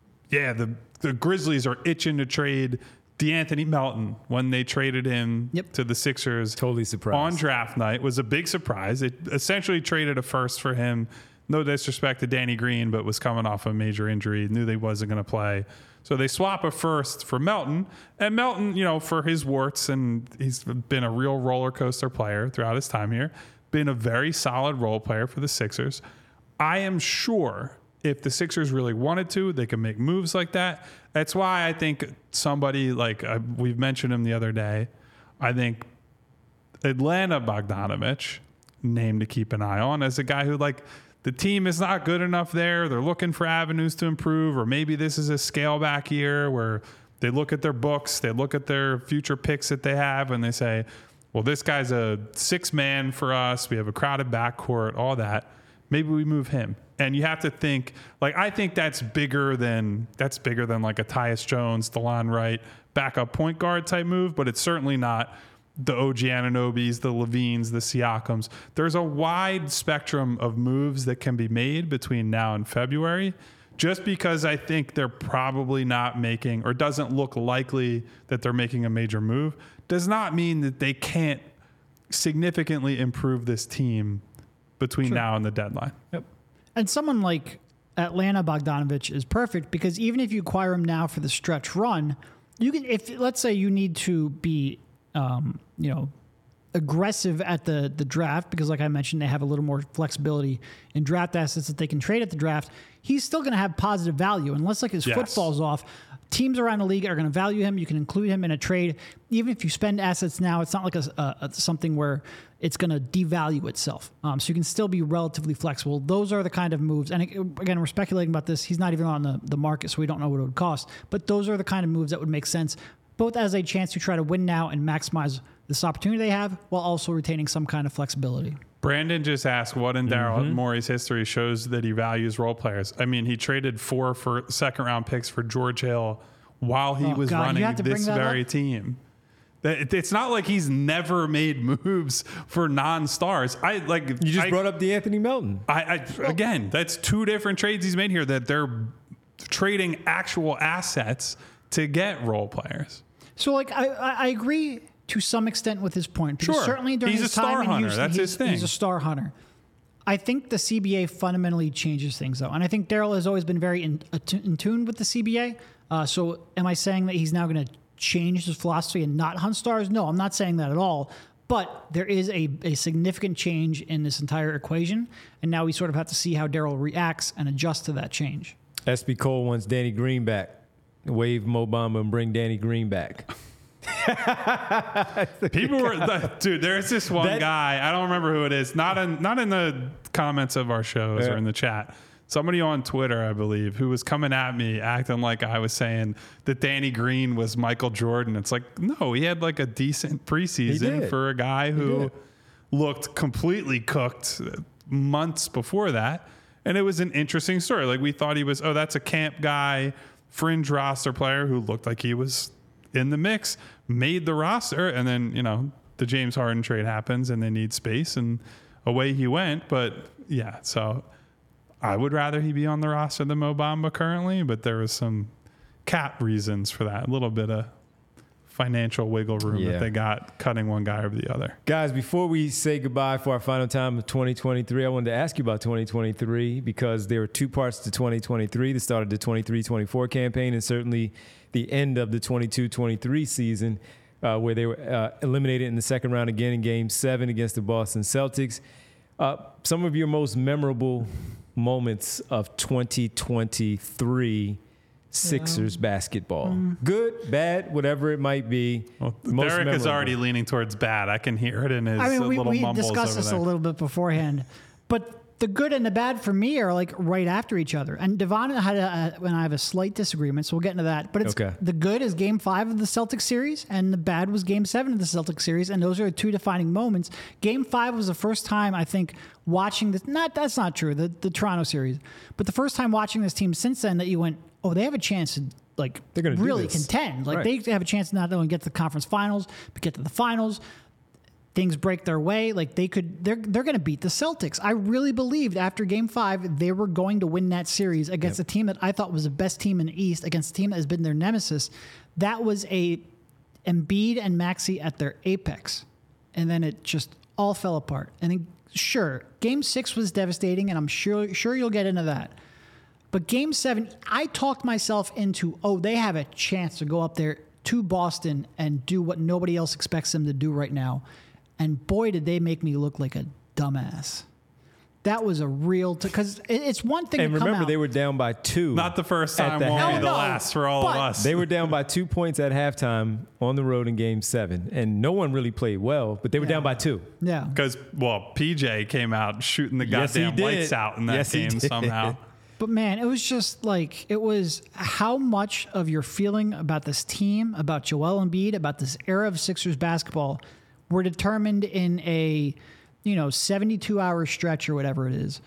the Grizzlies are itching to trade DeAnthony Melton when they traded him to the Sixers. Totally surprised. On draft night was a big surprise. It essentially traded a first for him. No disrespect to Danny Green, but was coming off a major injury. Knew they wasn't going to play. So they swap a first for Melton. And Melton, for his warts, and he's been a real roller coaster player throughout his time here, been a very solid role player for the Sixers. I am sure if the Sixers really wanted to, they could make moves like that. That's why I think somebody we've mentioned him the other day. I think Atlanta Bogdanovich, name to keep an eye on as a guy who the team is not good enough there. They're looking for avenues to improve, or maybe this is a scale back year where they look at their books, they look at their future picks that they have, and they say, well, this guy's a 6-man for us. We have a crowded backcourt, all that. Maybe we move him. And you have to think, like, I think that's bigger than like a Tyus Jones, DeLon Wright, backup point guard type move, but it's certainly not the OG Anunobys, the Levines, the Siakams. There's a wide spectrum of moves that can be made between now and February. Just because I think they're probably not making, or doesn't look likely that they're making a major move, does not mean that they can't significantly improve this team between now and the deadline. Yep. And someone like Atlanta Bogdanovich is perfect, because even if you acquire him now for the stretch run, you can, if let's say you need to be, aggressive at the draft, because like I mentioned, they have a little more flexibility in draft assets that they can trade at the draft. He's still going to have positive value unless like his foot falls off. Teams around the league are going to value him. You can include him in a trade. Even if you spend assets now, it's not like something where it's going to devalue itself. So you can still be relatively flexible. Those are the kind of moves. And again, we're speculating about this. He's not even on the market, so we don't know what it would cost. But those are the kind of moves that would make sense, both as a chance to try to win now and maximize this opportunity they have, while also retaining some kind of flexibility. Brandon just asked, what in Daryl Morey's history shows that he values role players? I mean, he traded 4 second-round picks for George Hill while he was running this very team. It's not like he's never made moves for non-stars. You just brought up DeAnthony Melton. Again, that's 2 different trades he's made here, that they're trading actual assets to get role players. So, I agree to some extent with his point. Because certainly during his time in Houston, that's his thing. He's a star hunter. I think the CBA fundamentally changes things, though. And I think Daryl has always been very in tune with the CBA. So am I saying that he's now going to change his philosophy and not hunt stars? No, I'm not saying that at all. But there is a significant change in this entire equation. And now we sort of have to see how Daryl reacts and adjusts to that change. SB Cole wants Danny Green back. Wave Mo Bamba and bring Danny Green back. People were, dude, there's this one guy, I don't remember who it is, not in the comments of our shows or in the chat, somebody on Twitter, I believe, who was coming at me acting like I was saying that Danny Green was Michael Jordan. It's like, no, he had like a decent preseason for a guy who looked completely cooked months before that. And it was an interesting story. Like, we thought he was, that's a camp guy, fringe roster player who looked like he was in the mix, made the roster, and then, the James Harden trade happens and they need space, and away he went. But yeah, so I would rather he be on the roster than Mo Bamba currently, but there was some cap reasons for that. A little bit of financial wiggle room that they got cutting one guy over the other. Guys, before we say goodbye for our final time of 2023, I wanted to ask you about 2023, because there were 2 parts to 2023, the start of the 23-24 campaign and certainly the end of the 22-23 season, where they were eliminated in the second round again in Game 7 against the Boston Celtics. Some of your most memorable moments of 2023 Sixers basketball. Good, bad, whatever it might be. Well, Derek is already leaning towards bad. I can hear it in his little mumbles over there. We discussed this a little bit beforehand. But the good and the bad for me are like right after each other. And Devon and I have a slight disagreement, so we'll get into that. But it's the good is Game 5 of the Celtics series, and the bad was Game 7 of the Celtics series, and those are the 2 defining moments. Game 5 was the first time, I think, watching this. That's not true, the Toronto series. But the first time watching this team since then that you went, oh, they have a chance to they're gonna really contend. They have a chance to not only get to the conference finals, but get to the finals. Things break their way, they're going to beat the Celtics. I really believed after Game 5 they were going to win that series against a team that I thought was the best team in the East, against a team that has been their nemesis. That was a Embiid and Maxey at their apex, and then it just all fell apart. And then, sure, Game 6 was devastating, and I'm sure you'll get into that. But Game 7, I talked myself into, they have a chance to go up there to Boston and do what nobody else expects them to do right now. And boy, did they make me look like a dumbass. that was a real because it's one thing. And to come remember, out. they were down by 2. Not the first time, won't be the last for all of us. They were down by 2 points at halftime on the road in Game 7, and no one really played well, but they were down by 2. Yeah, because PJ came out shooting the goddamn lights out in that game somehow. But man, it was just like, it was how much of your feeling about this team, about Joel Embiid, about this era of Sixers basketball were determined in a 72-hour stretch or whatever it is.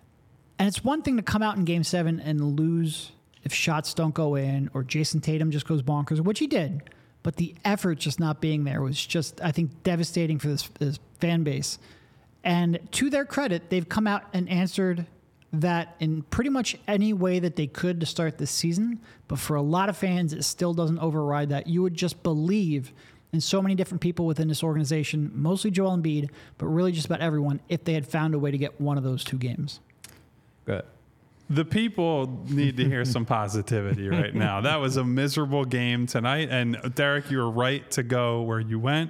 And it's one thing to come out in Game 7 and lose if shots don't go in or Jason Tatum just goes bonkers, which he did. But the effort just not being there was just, I think, devastating for this fan base. And to their credit, they've come out and answered that in pretty much any way that they could to start this season. But for a lot of fans, it still doesn't override that. You would just believe in so many different people within this organization, mostly Joel Embiid, but really just about everyone, if they had found a way to get one of those 2 games. Good. The people need to hear some positivity right now. That was a miserable game tonight. And Derek, you were right to go where you went.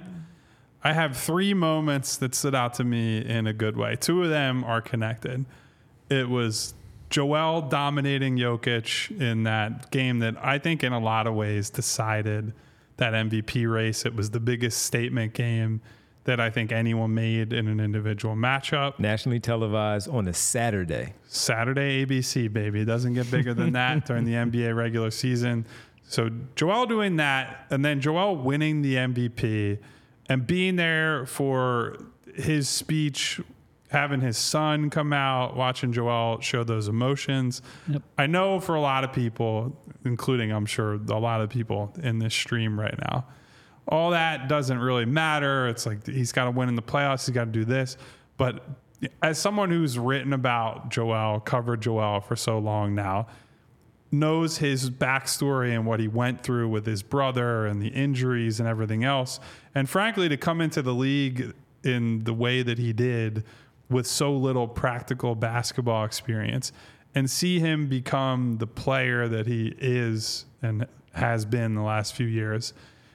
I have 3 moments that stood out to me in a good way. 2 of them are connected. It was Joel dominating Jokic in that game that I think in a lot of ways decided that MVP race. It was the biggest statement game that I think anyone made in an individual matchup. Nationally televised on a Saturday. Saturday ABC, baby. It doesn't get bigger than that during the NBA regular season. So Joel doing that, and then Joel winning the MVP and being there for his speech, having his son come out, watching Joel show those emotions. Yep. I know for a lot of people, including I'm sure a lot of people in this stream right now, all that doesn't really matter. It's like he's got to win in the playoffs. He's got to do this. But as someone who's written about Joel, covered Joel for so long now, knows his backstory and what he went through with his brother and the injuries and everything else. And frankly, to come into the league in the way that he did with so little practical basketball experience and see him become the player that he is and has been the last few years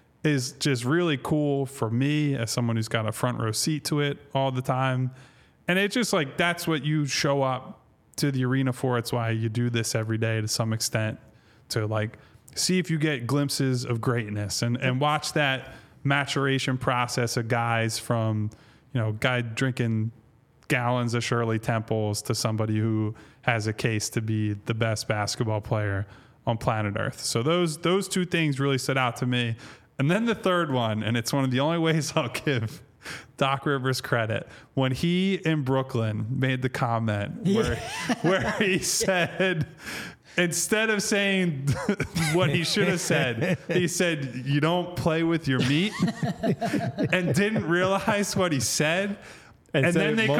is just really cool for me as someone who's got a front row seat to it all the time. And it's just like, that's what you show up to the arena for. It's why you do this every day to some extent, to like see if you get glimpses of greatness and watch that maturation process of guys from, guy drinking gallons of Shirley Temples to somebody who has a case to be the best basketball player on planet Earth. So those 2 things really stood out to me. And then the third one, and it's one of the only ways I'll give Doc Rivers credit, when he in Brooklyn made the comment where he said, instead of saying what he should have said, he said, "You don't play with your meat," and didn't realize what he said. And then they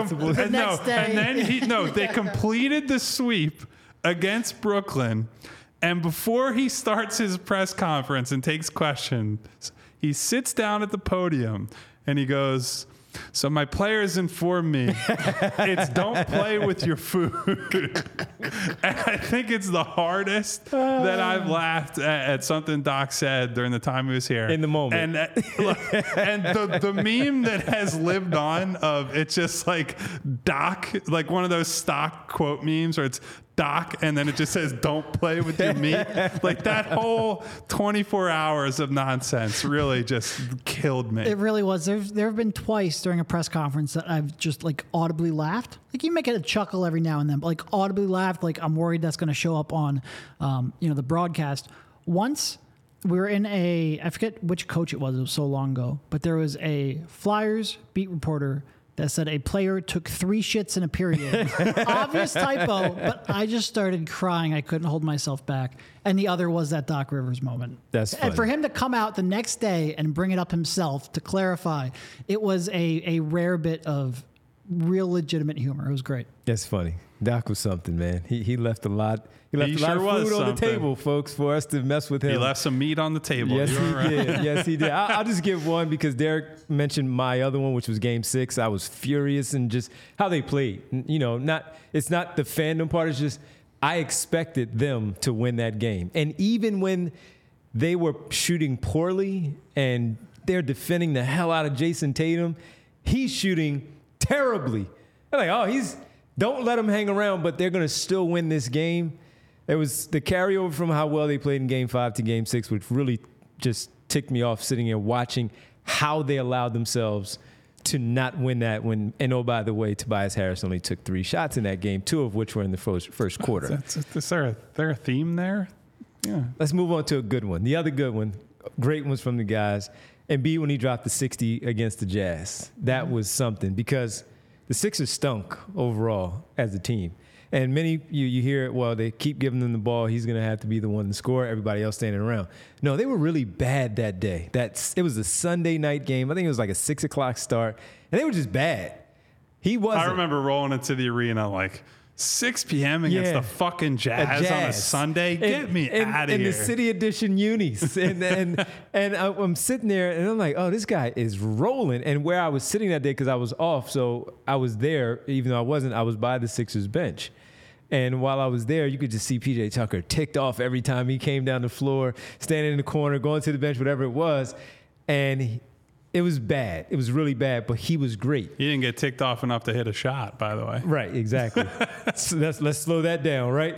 they completed the sweep against Brooklyn. And before he starts his press conference and takes questions, he sits down at the podium and he goes, "So my players informed me it's don't play with your food." And I think it's the hardest that I've laughed at something Doc said during the time he was here. In the moment. And the meme that has lived on of it's just like Doc, like one of those stock quote memes where it's Doc and then it just says don't play with your meat. Like that whole 24 hours of nonsense really just killed me. It really was. There have been twice during a press conference that I've just like audibly laughed. Like you make it a chuckle every now and then, but like audibly laughed. Like I'm worried that's going to show up on, the broadcast. Once we were in I forget which coach it was so long ago, but there was a Flyers beat reporter that said a player took 3 shits in a period. Obvious typo, but I just started crying. I couldn't hold myself back. And the other was that Doc Rivers moment. That's funny. And for him to come out the next day and bring it up himself to clarify, it was a rare bit of real legitimate humor. It was great. That's funny. Doc was something, man. He left a lot. He left a lot of food on the table, folks, for us to mess with him. He left some meat on the table. Yes, he did. Yes, he did. I'll just give one because Derek mentioned my other one, which was Game 6. I was furious and just how they played. It's not the fandom part. It's just I expected them to win that game. And even when they were shooting poorly and they're defending the hell out of Jason Tatum, he's shooting terribly. They're like, oh, don't let them hang around, but they're going to still win this game. It was the carryover from how well they played in Game 5 to Game 6, which really just ticked me off sitting here watching how they allowed themselves to not win that and oh, by the way, Tobias Harris only took 3 shots in that game, 2 of which were in the first quarter. Is there a theme there? Yeah. Let's move on to a good one. The other good one, great ones from the guys. Embiid when he dropped the 60 against the Jazz. That was something because the Sixers stunk overall as a team. And many, you hear it, well, they keep giving them the ball. He's going to have to be the one to score. Everybody else standing around. No, they were really bad that day. It was a Sunday night game. I think it was like a 6 o'clock start. And they were just bad. He wasn't. I remember rolling into the arena like 6 p.m. against the fucking Jazz on a Sunday. Get me out of here. In the City Edition unis. and I'm sitting there, and I'm like, oh, this guy is rolling. And where I was sitting that day, because I was off, so I was there, even though I wasn't, I was by the Sixers bench. And while I was there, you could just see P.J. Tucker ticked off every time he came down the floor, standing in the corner, going to the bench, whatever it was. And it was bad. It was really bad, but he was great. He didn't get ticked off enough to hit a shot, by the way. Right, exactly. So let's slow that down, right?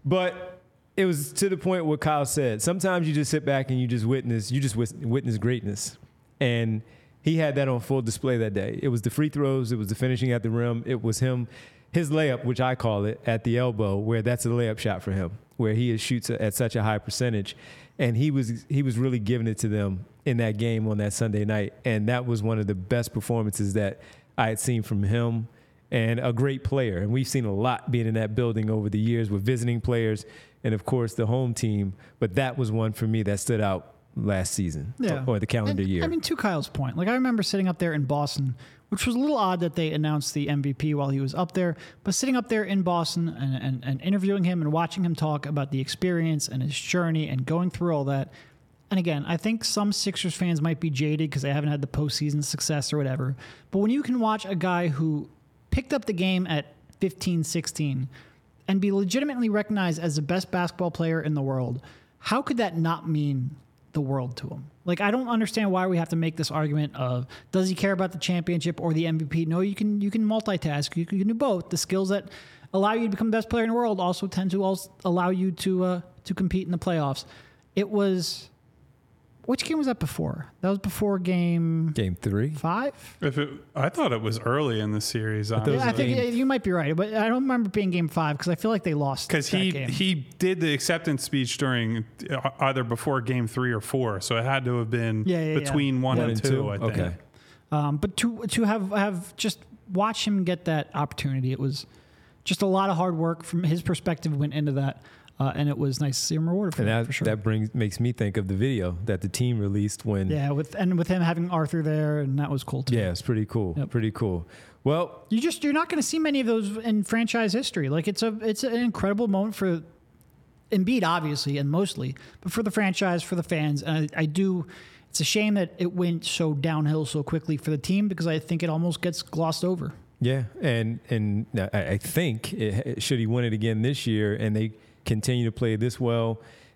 But it was to the point where Kyle said, sometimes you just sit back and you just witness greatness. And he had that on full display that day. It was the free throws. It was the finishing at the rim. It was him. His layup, which I call it, at the elbow, where that's a layup shot for him, where he shoots at such a high percentage. And he was really giving it to them in that game on that Sunday night. And that was one of the best performances that I had seen from him, and a great player. And we've seen a lot being in that building over the years with visiting players and, of course, the home team. But that was one for me that stood out last season or the calendar year. I mean, to Kyle's point, like I remember sitting up there in Boston, which was a little odd that they announced the MVP while he was up there, but sitting up there in Boston and interviewing him and watching him talk about the experience and his journey and going through all that. And again, I think some Sixers fans might be jaded because they haven't had the postseason success or whatever. But when you can watch a guy who picked up the game at 15, 16 and be legitimately recognized as the best basketball player in the world, how could that not mean the world to him? Like, I don't understand why we have to make this argument of, does he care about the championship or the MVP? No, you can multitask. You can do both. The skills that allow you to become the best player in the world also tend to allow you to compete in the playoffs. It was... Which game was that before? That was before Game 3, 5. I thought it was early in the series. I think you might be right, but I don't remember being Game 5 because I feel like they lost. Because he did the acceptance speech during either before Game 3 or 4, so it had to have been between 1 and 2. I think. Okay. But to have just watch him get that opportunity, it was just a lot of hard work from his perspective went into that. And it was nice to see him rewarded for that, for sure. That makes me think of the video that the team released when... Yeah, with him having Arthur there, and that was cool, too. Yeah, it's pretty cool. Yep. Pretty cool. Well... You're not going to see many of those in franchise history. Like, it's an incredible moment for Embiid, obviously, and mostly, but for the franchise, for the fans. And it's a shame that it went so downhill so quickly for the team because I think it almost gets glossed over. Yeah, and I think should he win it again this year and they continue to play this well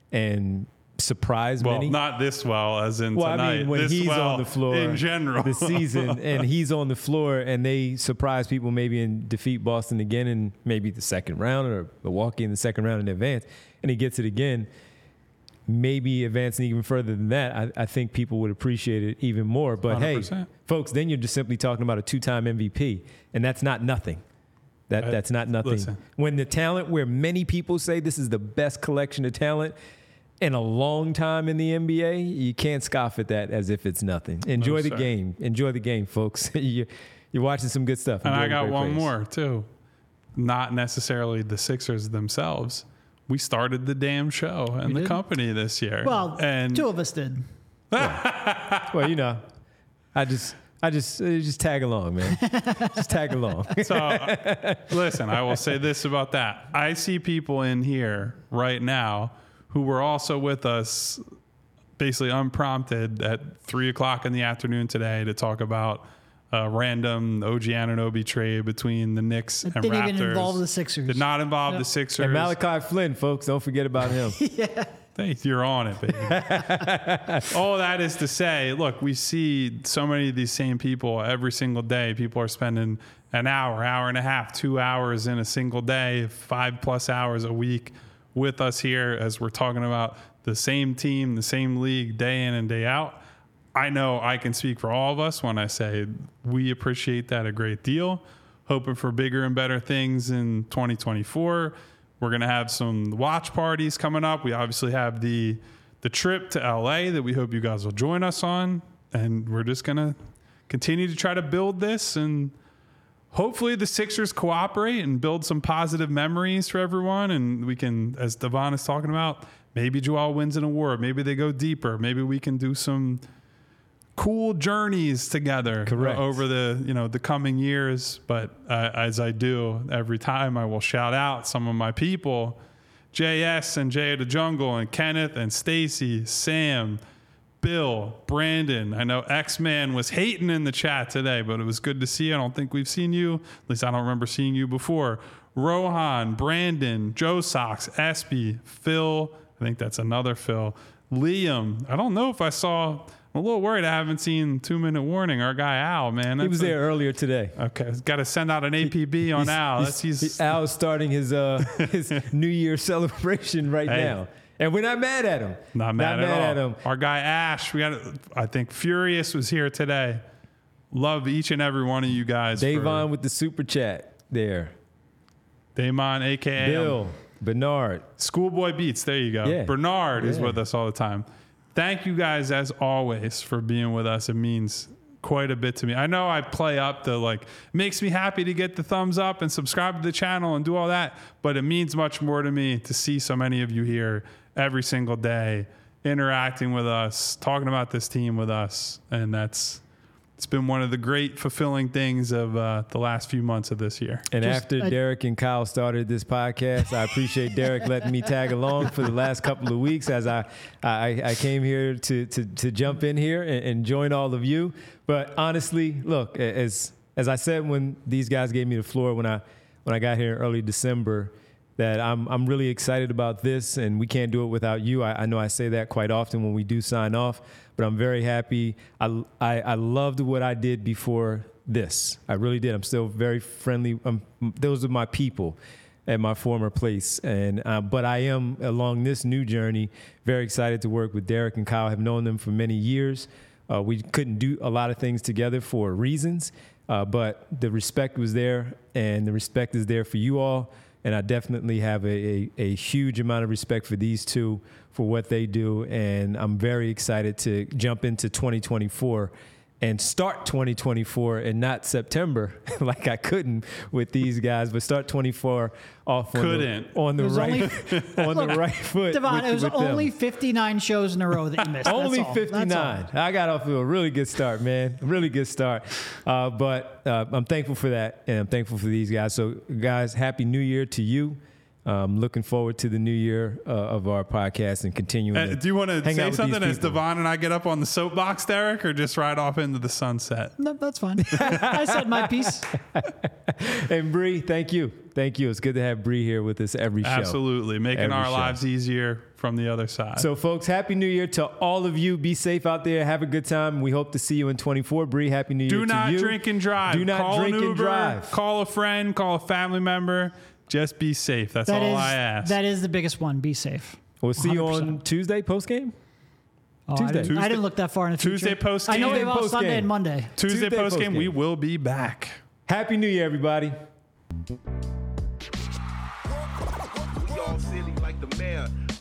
and surprise many. Well, not this well as in tonight. I mean, when this he's well on the floor in general. this season and he's on the floor and they surprise people maybe and defeat Boston again in maybe the second round or Milwaukee in the second round in advance and he gets it again, maybe advancing even further than that, I think people would appreciate it even more. But 100%. Hey, folks, then you're just simply talking about a 2-time MVP and that's not nothing. That's not nothing. Listen. When the talent, where many people say this is the best collection of talent in a long time in the NBA, you can't scoff at that as if it's nothing. Enjoy the game. Enjoy the game, folks. You're watching some good stuff. And I got one more, too. Not necessarily the Sixers themselves. We started the damn show and the company this year. Well, and 2 of us did. Yeah. Well, you know, I just tag along, man. Just tag along. So, listen, I will say this about that. I see people in here right now who were also with us basically unprompted at 3 o'clock in the afternoon today to talk about a random OG Anunoby trade between the Knicks and Raptors. Didn't even involve the Sixers. Did not involve the Sixers. And Malachi Flynn, folks, don't forget about him. Yeah. Hey, you're on it, baby. All that is to say, look, we see so many of these same people every single day. People are spending an hour, hour and a half, 2 hours in a single day, 5+ hours a week with us here as we're talking about the same team, the same league, day in and day out. I know I can speak for all of us when I say we appreciate that a great deal. Hoping for bigger and better things in 2024. We're going to have some watch parties coming up. We obviously have the trip to LA that we hope you guys will join us on. And we're just going to continue to try to build this. And hopefully the Sixers cooperate and build some positive memories for everyone. And we can, as Devon is talking about, maybe Joel wins an award. Maybe they go deeper. Maybe we can do some cool journeys together over the coming years. But as I do every time, I will shout out some of my people, JS and Jay of the Jungle and Kenneth and Stacy, Sam, Bill, Brandon. I know X-Man was hating in the chat today, but it was good to see you. I don't think we've seen you. At least I don't remember seeing you before. Rohan, Brandon, Joe Sox, Espy, Phil. I think that's another Phil. Liam. I don't know if I saw... I'm a little worried I haven't seen 2 Minute Warning. Our guy Al, man. He was there earlier today. Okay. Got to send out an APB on Al. Al's starting his New Year celebration now. And we're not mad at him. Not mad at him. Our guy Ash, I think Furious was here today. Love each and every one of you guys. Davon with the super chat there. Damon, a.k.a. Bill, Bernard. Schoolboy Beats. There you go. Yeah. Bernard is with us all the time. Thank you guys, as always, for being with us. It means quite a bit to me. I know I play up the, makes me happy to get the thumbs up and subscribe to the channel and do all that, but it means much more to me to see so many of you here every single day interacting with us, talking about this team with us, and it's been one of the great fulfilling things of the last few months of this year. And after Derek and Kyle started this podcast, I appreciate Derek letting me tag along for the last couple of weeks as I came here to jump in here and join all of you. But honestly, look, as I said when these guys gave me the floor when I got here in early December, that I'm really excited about this, and we can't do it without you. I know I say that quite often when we do sign off, but I'm very happy. I loved what I did before this. I really did. I'm still very friendly. Those are my people at my former place, but I am, along this new journey, very excited to work with Derek and Kyle. I have known them for many years. We couldn't do a lot of things together for reasons, but the respect was there, and the respect is there for you all. And I definitely have a huge amount of respect for these two, for what they do. And I'm very excited to jump into 2024 and start 2024 and not September like I couldn't with these guys, but start 24 off on the right foot. Devon, it was only 59 shows in a row that you missed. Only 59. I got off to a really good start, man. A really good start. But I'm thankful for that, and I'm thankful for these guys. So, guys, Happy New Year to you. Looking forward to the new year of our podcast and continuing. Do you want to say something as Devon and I get up on the soapbox, Derek, or just ride off into the sunset? No, that's fine. I said my piece. And Bree, thank you. Thank you. It's good to have Bree here with us every show. Absolutely. Making our lives easier from the other side. So, folks, Happy New Year to all of you. Be safe out there. Have a good time. We hope to see you in 24. Bree, Happy New Year to you. Do not drink and drive. Do not drink and drive. Call a friend. Call a family member. Just be safe. That's all I ask. That is the biggest one. Be safe. We'll see 100%. You on Tuesday post-game? Tuesday. I didn't look that far in the future. Tuesday post-game. I know they lost Sunday and Monday. Tuesday post-game. We will be back. Happy New Year, everybody. We all silly like the mayor.